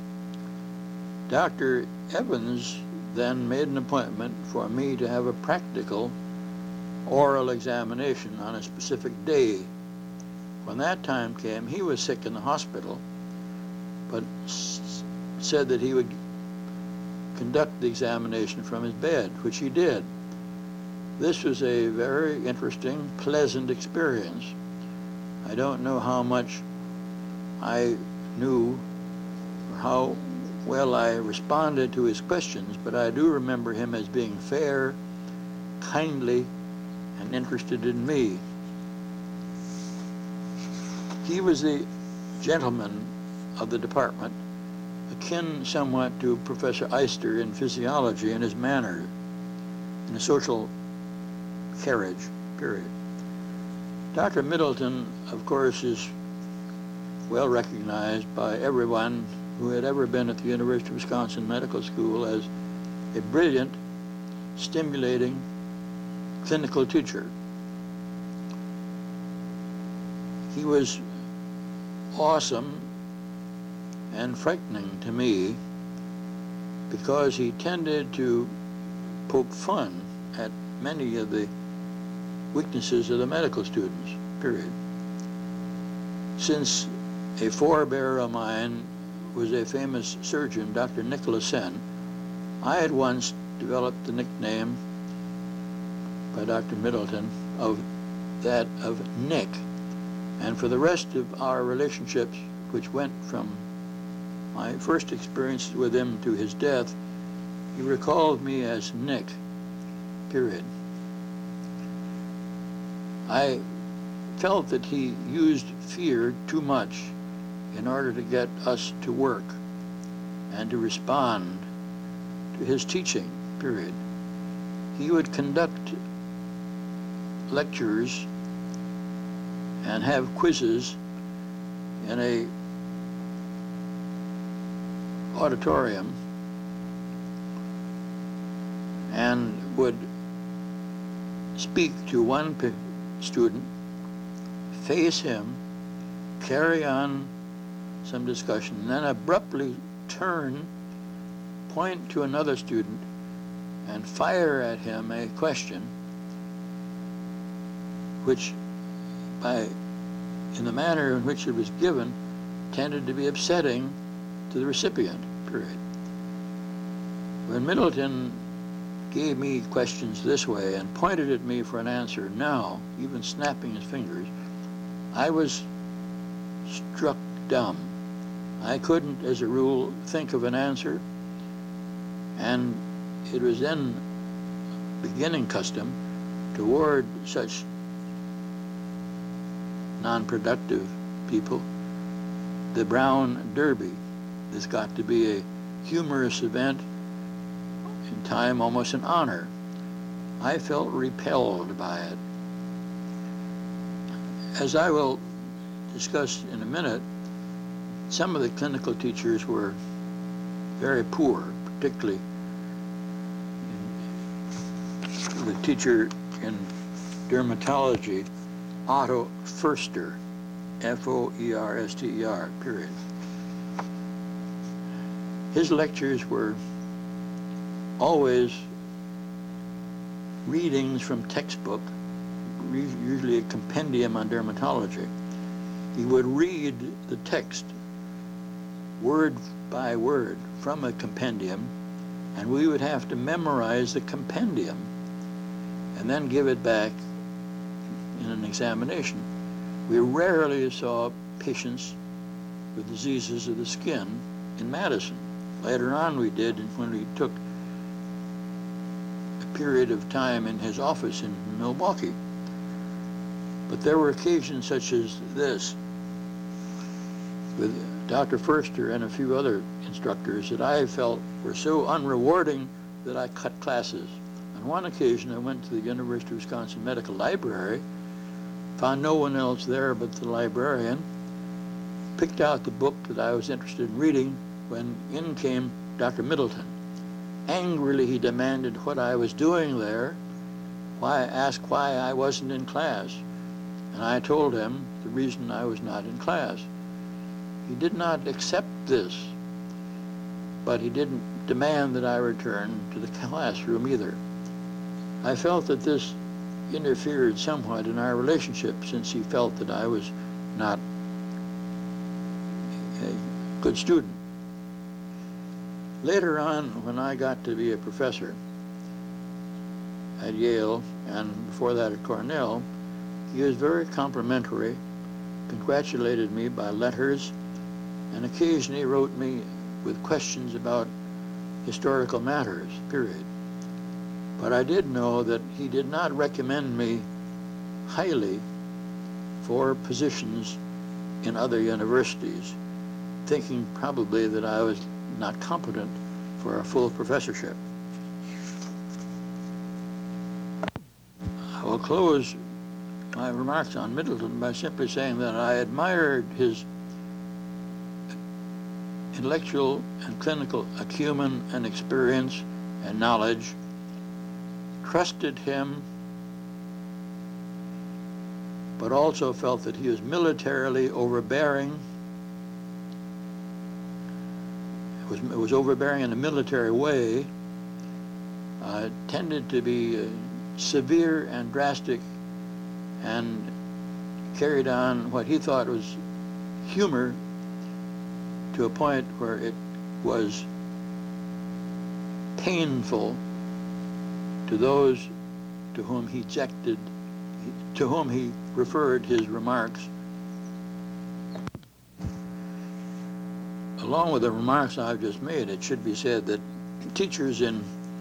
Dr. Evans then made an appointment for me to have a practical oral examination on a specific day. When that time came, he was sick in the hospital, but said that he would conduct the examination from his bed, which he did. This was a very interesting, pleasant experience. I don't know how much I knew or how well, I responded to his questions, but I do remember him as being fair, kindly, and interested in me. He was the gentleman of the department, akin somewhat to Professor Eyster in physiology in his manner, in a social carriage, period. Dr. Middleton, of course, is well recognized by everyone who had ever been at the University of Wisconsin Medical School as a brilliant, stimulating clinical teacher. He was awesome and frightening to me because he tended to poke fun at many of the weaknesses of the medical students, period. Since a forebear of mine was a famous surgeon, Dr. Nicholas Sen, I had once developed the nickname by Dr. Middleton of that of Nick. And for the rest of our relationships, which went from my first experience with him to his death, he recalled me as Nick, period. I felt that he used fear too much in order to get us to work and to respond to his teaching, period. He would conduct lectures and have quizzes in a auditorium and would speak to one student, face him, carry on some discussion, and then abruptly turn, point to another student, and fire at him a question which, in the manner in which it was given, tended to be upsetting to the recipient, period. When Middleton gave me questions this way and pointed at me for an answer now, even snapping his fingers, I was struck dumb. I couldn't, as a rule, think of an answer, and it was then beginning custom toward such non-productive people, the Brown Derby. This got to be a humorous event, in time almost an honor. I felt repelled by it. As I will discuss in a minute, some of the clinical teachers were very poor, particularly the teacher in dermatology, Otto Foerster, F-O-E-R-S-T-E-R, period. His lectures were always readings from textbook, usually a compendium on dermatology. He would read the text word by word from a compendium, and we would have to memorize the compendium and then give it back in an examination. We rarely saw patients with diseases of the skin in Madison. Later on we did when we took a period of time in his office in Milwaukee. But there were occasions such as this with Dr. Foerster and a few other instructors that I felt were so unrewarding that I cut classes. On one occasion I went to the University of Wisconsin Medical Library, found no one else there but the librarian, picked out the book that I was interested in reading when in came Dr. Middleton. Angrily he demanded what I was doing there, asked why I wasn't in class, and I told him the reason I was not in class. He did not accept this, but he didn't demand that I return to the classroom either. I felt that this interfered somewhat in our relationship, since he felt that I was not a good student. Later on, when I got to be a professor at Yale and before that at Cornell, he was very complimentary, congratulated me by letters, and occasionally wrote me with questions about historical matters, period. But I did know that he did not recommend me highly for positions in other universities, thinking probably that I was not competent for a full professorship. I will close my remarks on Middleton by simply saying that I admired his intellectual and clinical acumen and experience and knowledge, trusted him, but also felt that he was militarily overbearing. It was overbearing in a military way, tended to be severe and drastic, and carried on what he thought was humor to a point where it was painful to those to whom he referred his remarks. Along with the remarks I've just made, it should be said that teachers in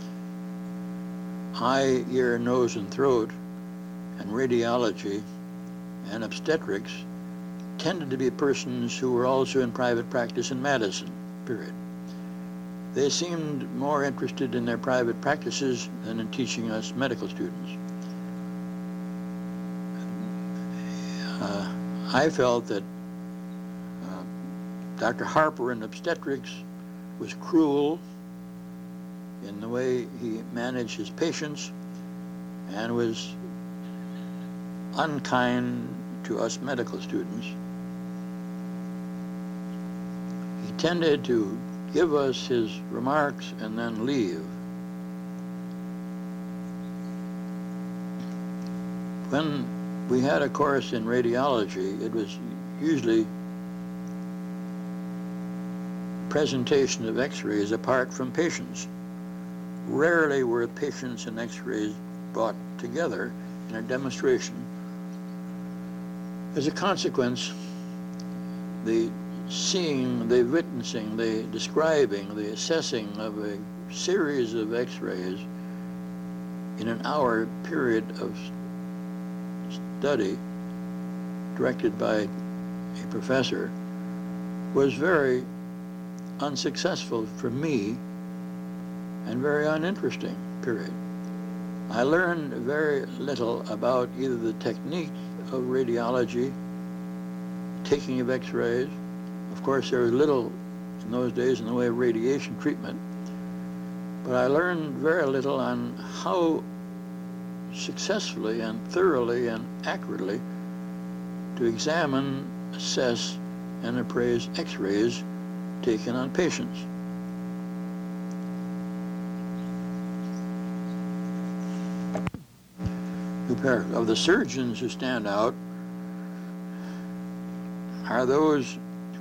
eye, ear, nose, and throat, and radiology, and obstetrics tended to be persons who were also in private practice in Madison, period. They seemed more interested in their private practices than in teaching us medical students. I felt that Dr. Harper in obstetrics was cruel in the way he managed his patients and was unkind to us medical students. He tended to give us his remarks and then leave. When we had a course in radiology, it was usually presentation of x-rays apart from patients. Rarely were patients and x-rays brought together in a demonstration. As a consequence, the seeing, the witnessing, the describing, the assessing of a series of x-rays in an hour period of study directed by a professor was very unsuccessful for me and very uninteresting, period. I learned very little about either the technique of radiology, taking of x-rays. Of course, there was little in those days in the way of radiation treatment, but I learned very little on how successfully and thoroughly and accurately to examine, assess, and appraise x-rays taken on patients. Of the surgeons who stand out are those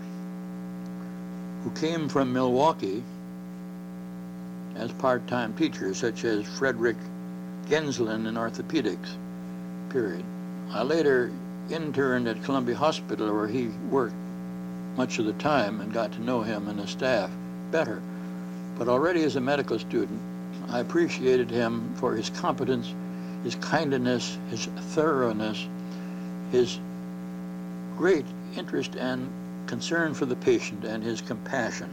who came from Milwaukee as part-time teachers, such as Frederick Genslin in orthopedics, period. I later interned at Columbia Hospital, where he worked much of the time, and got to know him and his staff better. But already as a medical student, I appreciated him for his competence, his kindness, his thoroughness, his great interest and concern for the patient, and his compassion.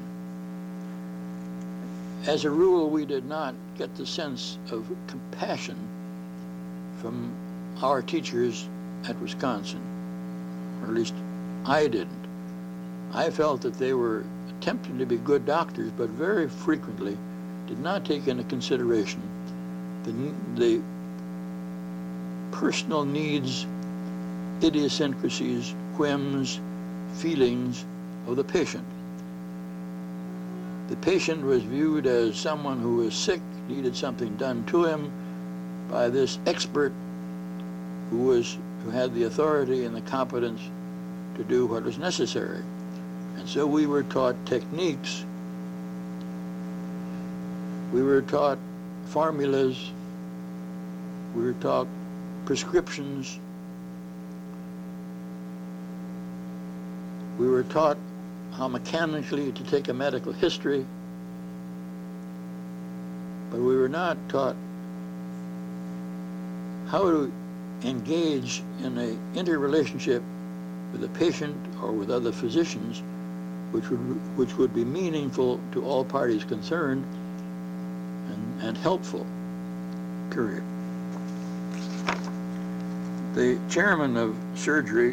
As a rule, we did not get the sense of compassion from our teachers at Wisconsin, or at least I didn't. I felt that they were attempting to be good doctors, but very frequently did not take into consideration the personal needs, idiosyncrasies, whims, feelings of the patient. The patient was viewed as someone who was sick, needed something done to him by this expert who had the authority and the competence to do what was necessary. And so we were taught techniques, we were taught formulas, we were taught prescriptions, we were taught how mechanically to take a medical history, but we were not taught how to engage in an interrelationship with a patient or with other physicians which would be meaningful to all parties concerned and helpful, period. The chairman of surgery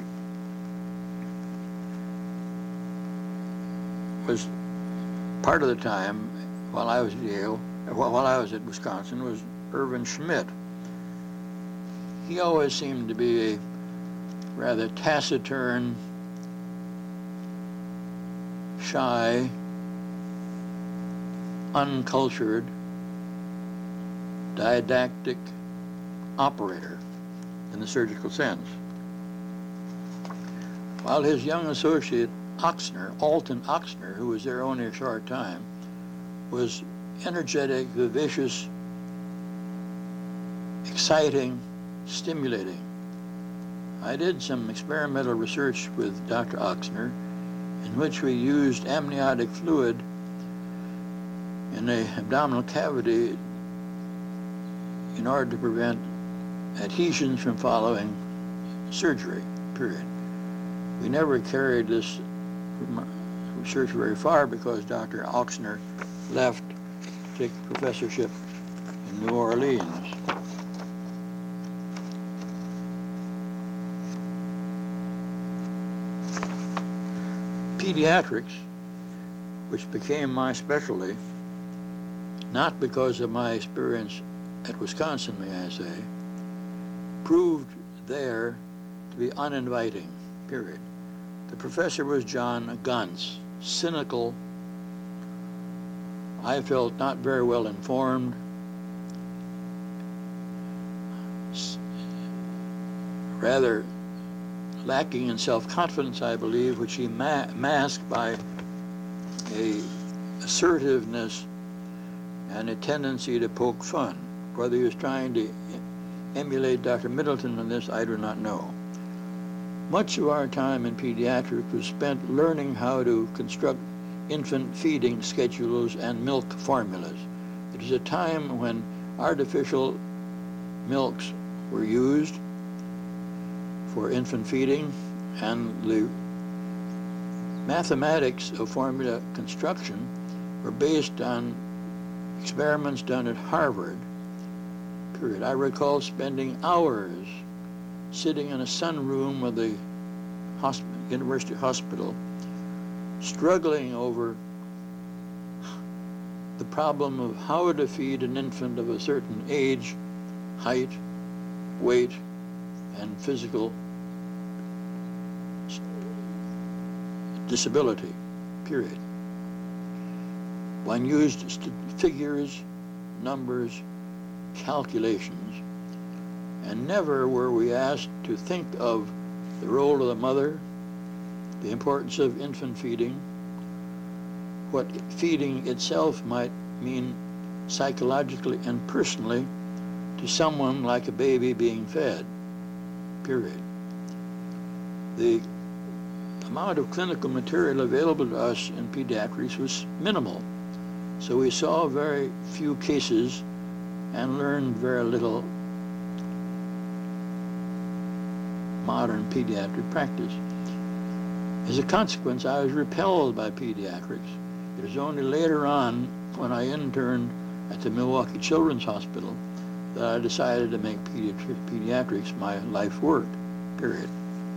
was, part of the time while I was at Yale, while I was at Wisconsin, was Irvin Schmidt. He always seemed to be a rather taciturn, shy, uncultured, didactic operator in the surgical sense. While his young associate Alton Oxner, who was there only a short time, was energetic, vivacious, exciting, stimulating. I did some experimental research with Dr. Oxner in which we used amniotic fluid in the abdominal cavity in order to prevent adhesions from following surgery, period. We never carried this research very far because Dr. Oxner left to take a professorship in New Orleans. Pediatrics, which became my specialty, not because of my experience at Wisconsin, may I say, proved there to be uninviting, period. The professor was John Guntz, cynical, I felt not very well informed, rather lacking in self-confidence, I believe, which he masked by a assertiveness and a tendency to poke fun. Whether he was trying to emulate Dr. Middleton in this, I do not know. Much of our time in pediatrics was spent learning how to construct infant feeding schedules and milk formulas. It was a time when artificial milks were used for infant feeding, and the mathematics of formula construction were based on experiments done at Harvard, period. I recall spending hours sitting in a sunroom of the University Hospital, struggling over the problem of how to feed an infant of a certain age, height, weight, and physical disability, period. One used figures, numbers, calculations, and never were we asked to think of the role of the mother, the importance of infant feeding, what feeding itself might mean psychologically and personally to someone like a baby being fed, period. The amount of clinical material available to us in pediatrics was minimal, so we saw very few cases and learned very little modern pediatric practice. As a consequence, I was repelled by pediatrics. It was only later on, when I interned at the Milwaukee Children's Hospital, that I decided to make pediatrics my life work, period.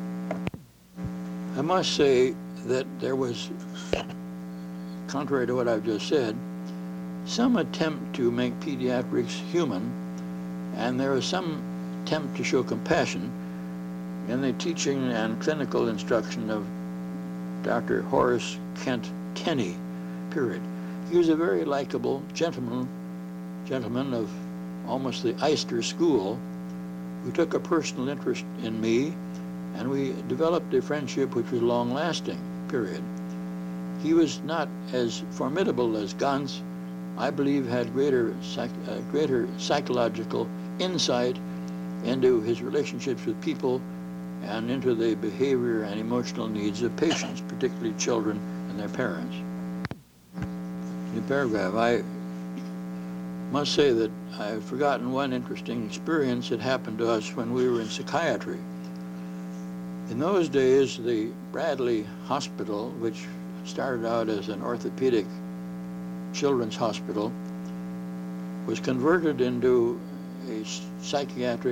I must say that there was, contrary to what I've just said, some attempt to make pediatrics human, and there was some attempt to show compassion in the teaching and clinical instruction of Dr. Horace Kent Tenney, period. He was a very likable gentleman of almost the Eister school, who took a personal interest in me, and we developed a friendship which was long-lasting, period. He was not as formidable as Guntz. I believe had greater psychological insight into his relationships with people and into the behavior and emotional needs of patients, particularly children in their parents. New paragraph. I must say that I've forgotten one interesting experience that happened to us when we were in psychiatry. In those days, the Bradley Hospital, which started out as an orthopedic children's hospital, was converted into a psychiatric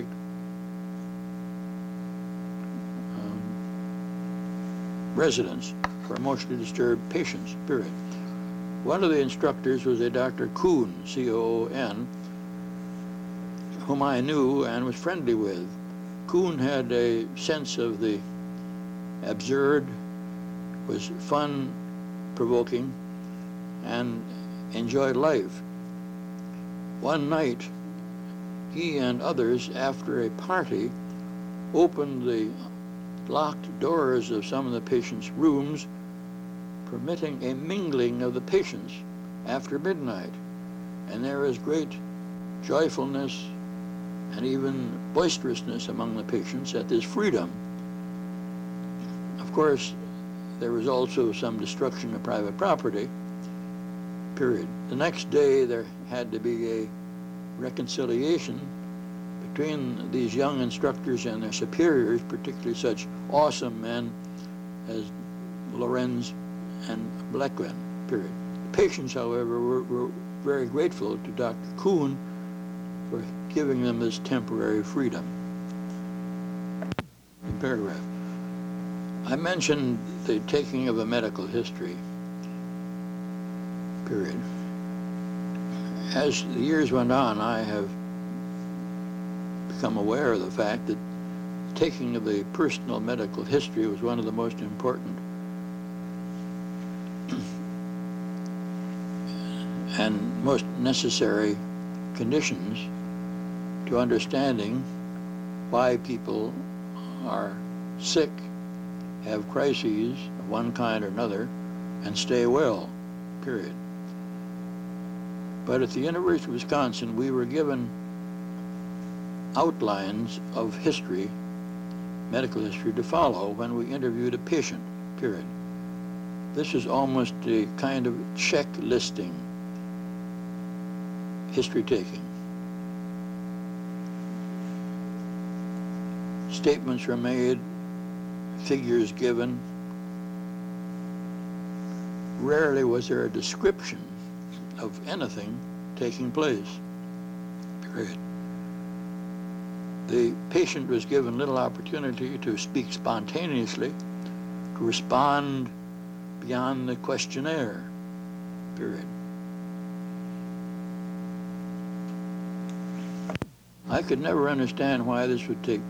residence for emotionally disturbed patients, period. One of the instructors was a Dr. Coon, C-O-O-N, whom I knew and was friendly with. Coon had a sense of the absurd, was fun-provoking, and enjoyed life. One night, he and others, after a party, opened the locked doors of some of the patients' rooms, permitting a mingling of the patients after midnight. And there was great joyfulness and even boisterousness among the patients at this freedom. Of course, there was also some destruction of private property, period. The next day, there had to be a reconciliation between these young instructors and their superiors, particularly such awesome men as Lorenz and Bleckman, period. The patients, however, were very grateful to Dr. Kuhn for giving them this temporary freedom. In paragraph. I mentioned the taking of a medical history, period. As the years went on, I have become aware of the fact that taking of the personal medical history was one of the most important and most necessary conditions to understanding why people are sick, have crises of one kind or another, and stay well, period. But at the University of Wisconsin, we were given outlines of history, medical history, to follow when we interviewed a patient, period. This is almost a kind of checklisting, history taking. Statements were made, figures given. Rarely was there a description of anything taking place, period. The patient was given little opportunity to speak spontaneously, to respond beyond the questionnaire, period. I could never understand why this would take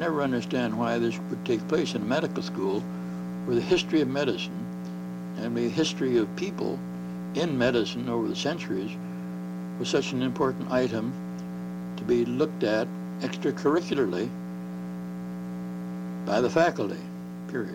place in a medical school where the history of medicine and the history of people in medicine over the centuries was such an important item to be looked at extracurricularly by the faculty, period.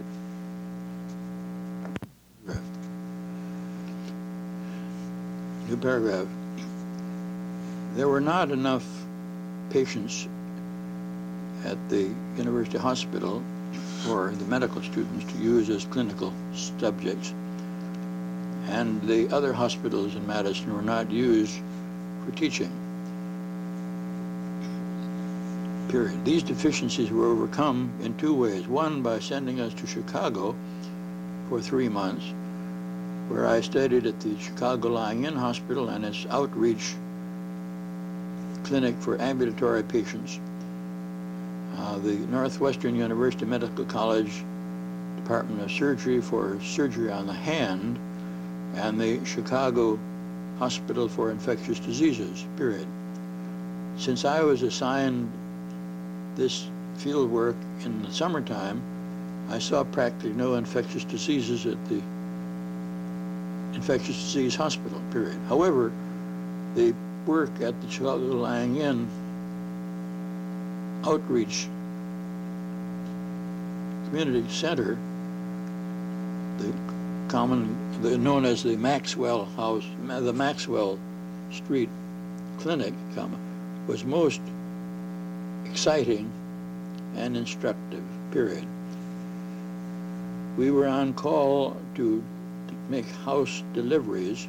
New paragraph. There were not enough patients at the University Hospital for the medical students to use as clinical subjects, and the other hospitals in Madison were not used for teaching, period. These deficiencies were overcome in two ways. One, by sending us to Chicago for 3 months, where I studied at the Chicago Lying-In Hospital and its outreach clinic for ambulatory patients, the Northwestern University Medical College Department of Surgery for surgery on the hand, and the Chicago Hospital for Infectious Diseases, period. Since I was assigned this field work in the summertime, I saw practically no infectious diseases at the Infectious Disease Hospital, period. However, the work at the Chicago Lying-In Outreach Community Center, known as the Maxwell House, the Maxwell Street Clinic, was most exciting and instructive, period. We were on call to to make house deliveries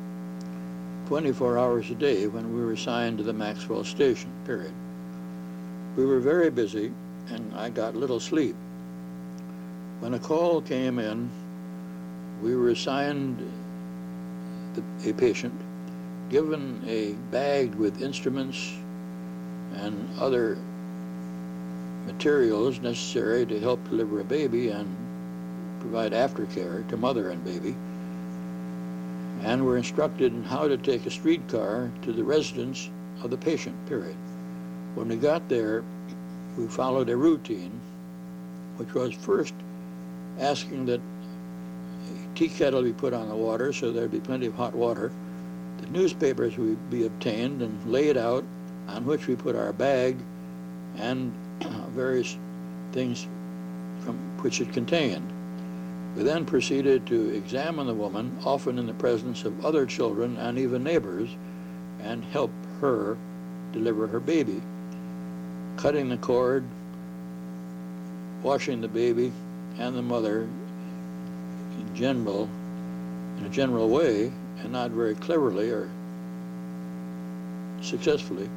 24 hours a day when we were assigned to the Maxwell station, period. We were very busy, and I got little sleep. When a call came in, we were assigned a patient, given a bag with instruments and other materials necessary to help deliver a baby and provide aftercare to mother and baby, and were instructed in how to take a streetcar to the residence of the patient, period. When we got there, we followed a routine, which was first asking that a tea kettle be put on the water so there'd be plenty of hot water. The newspapers would be obtained and laid out, on which we put our bag and various things from which it contained. We then proceeded to examine the woman, often in the presence of other children and even neighbors, and help her deliver her baby, cutting the cord, washing the baby and the mother in a general way, and not very cleverly or successfully.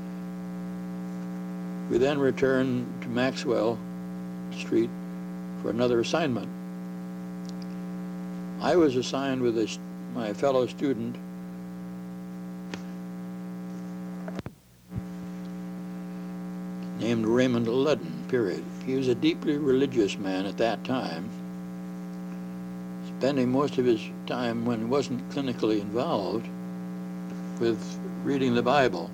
We then returned to Maxwell Street for another assignment. I was assigned with my fellow student named Raymond Ludden, period. He was a deeply religious man at that time, spending most of his time, when he wasn't clinically involved, with reading the Bible.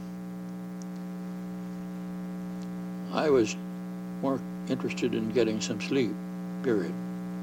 I was more interested in getting some sleep, period.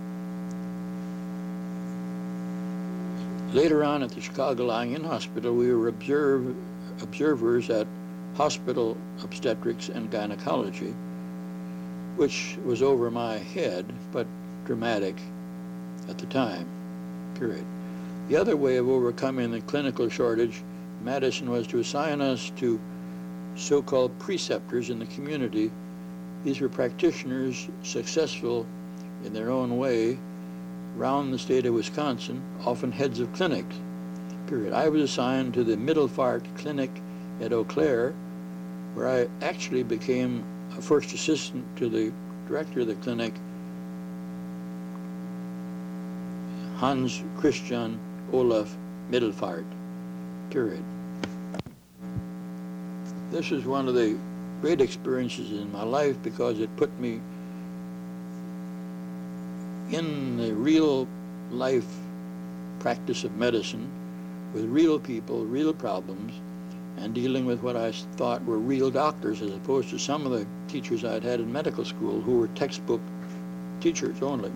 Later on at the Chicago Lying-In Hospital, we were observers at hospital obstetrics and gynecology, which was over my head, but dramatic at the time, period. The other way of overcoming the clinical shortage, Madison, was to assign us to so-called preceptors in the community. These were practitioners successful in their own way around the state of Wisconsin, often heads of clinics, period. I was assigned to the Middelfart Clinic at Eau Claire, where I actually became a first assistant to the director of the clinic, Hans Christian Olaf Middelfart, period. This is one of the great experiences in my life because it put me in the real life practice of medicine with real people, real problems, and dealing with what I thought were real doctors as opposed to some of the teachers I'd had in medical school who were textbook teachers only.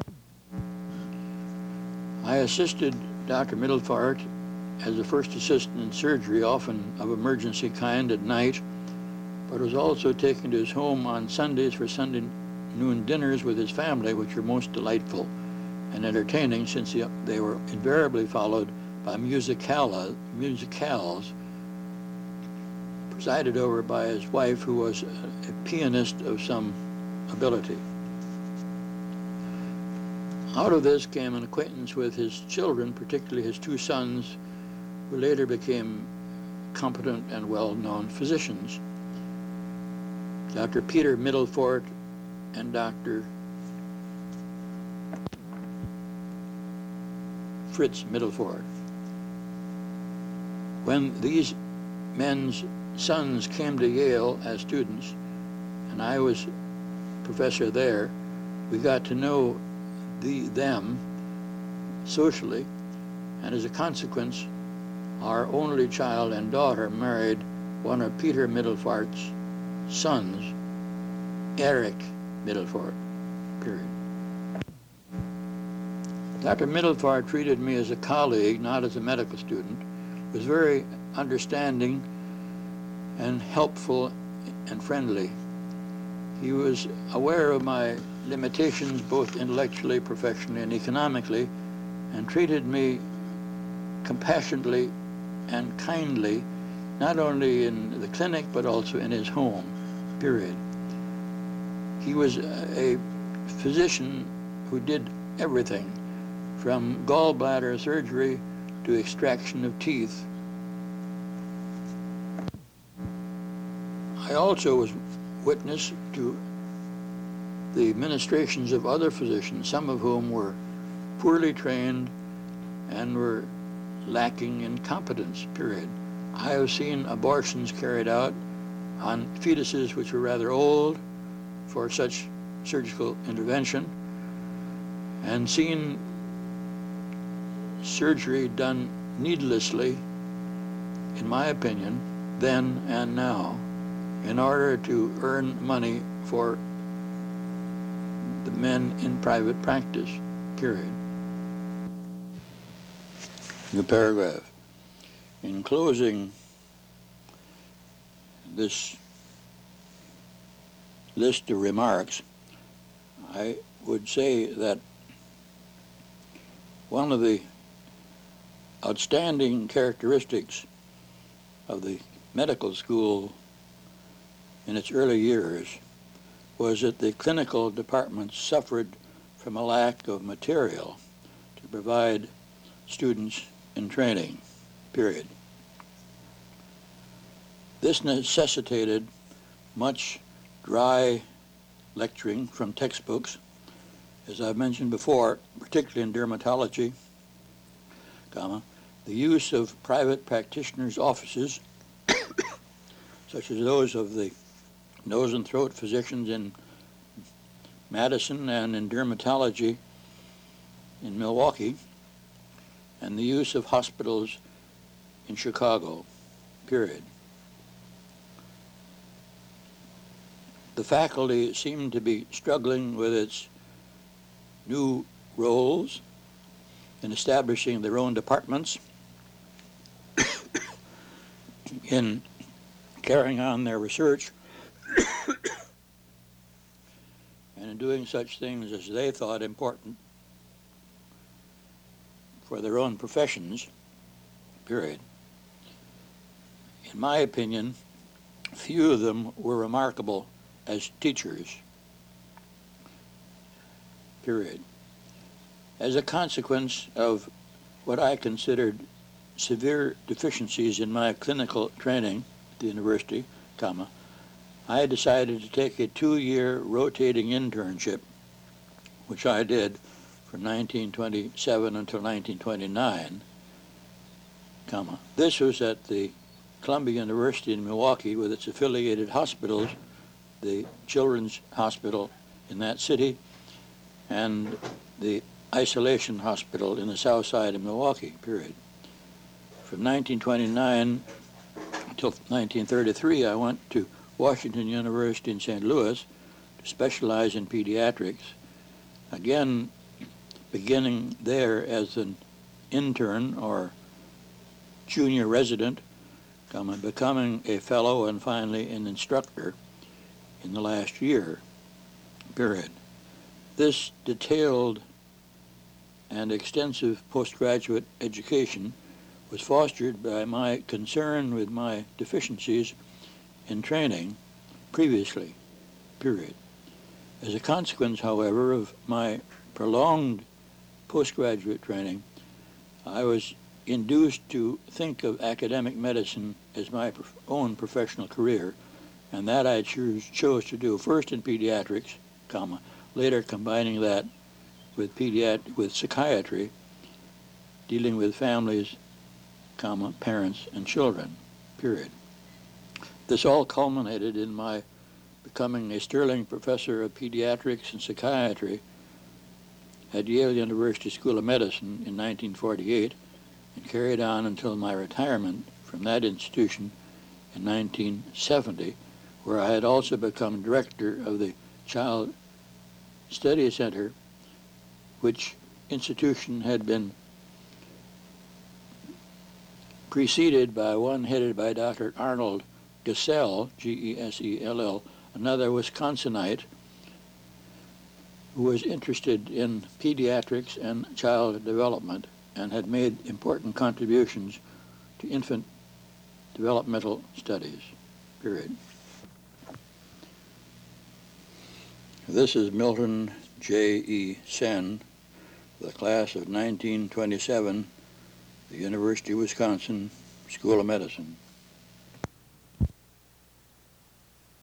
I assisted Dr. Middelfart as a first assistant in surgery, often of emergency kind at night, but was also taken to his home on Sundays for Sunday noon dinners with his family, which were most delightful and entertaining since they were invariably followed by musicales presided over by his wife, who was a pianist of some ability. Out of this came an acquaintance with his children, particularly his two sons, who later became competent and well-known physicians, Dr. Peter Middelfart and Dr. Fritz Middelfart. When these men's sons came to Yale as students, and I was professor there, we got to know them socially, and as a consequence, our only child and daughter married one of Peter Middelfart's sons, Eric Middelfart, period. Dr. Middelfart treated me as a colleague, not as a medical student, was very understanding and helpful and friendly. He was aware of my limitations, both intellectually, professionally, and economically, and treated me compassionately and kindly, not only in the clinic, but also in his home, period. He was a physician who did everything, from gallbladder surgery to extraction of teeth. I also was witness to the ministrations of other physicians, some of whom were poorly trained and were lacking in competence, period. I have seen abortions carried out on fetuses which were rather old for such surgical intervention, and seen surgery done needlessly, in my opinion, then and now, in order to earn money for the men in private practice, period. New paragraph. In closing this list of remarks, I would say that one of the outstanding characteristics of the medical school in its early years was that the clinical departments suffered from a lack of material to provide students in training, period. This necessitated much dry lecturing from textbooks, as I've mentioned before, particularly in dermatology, the use of private practitioners' offices, such as those of the nose and throat physicians in Madison and in dermatology in Milwaukee, and the use of hospitals in Chicago, period. The faculty seemed to be struggling with its new roles in establishing their own departments, in carrying on their research, and in doing such things as they thought important for their own professions, period. In my opinion, few of them were remarkable as teachers, period. As a consequence of what I considered severe deficiencies in my clinical training at the university, I decided to take a 2-year rotating internship, which I did from 1927 until 1929, This was at the Columbia University in Milwaukee with its affiliated hospitals, the Children's Hospital in that city and the Isolation Hospital in the south side of Milwaukee, period. From 1929 until 1933, I went to Washington University in St. Louis to specialize in pediatrics, again beginning there as an intern or junior resident, becoming a fellow and finally an instructor in the last year, period. This detailed and extensive postgraduate education was fostered by my concern with my deficiencies in training previously, period. As a consequence, however, of my prolonged postgraduate training, I was induced to think of academic medicine as my own professional career, and that I chose to do first in pediatrics, later combining that with psychiatry, dealing with families, parents and children, period. This all culminated in my becoming a Sterling Professor of Pediatrics and Psychiatry at Yale University School of Medicine in 1948, and carried on until my retirement from that institution in 1970, where I had also become director of the Child Study Center, which institution had been preceded by one headed by Dr. Arnold Gesell, G-E-S-E-L-L, another Wisconsinite who was interested in pediatrics and child development and had made important contributions to infant developmental studies, period. This is Milton J.E. Senn, the class of 1927, the University of Wisconsin School of Medicine.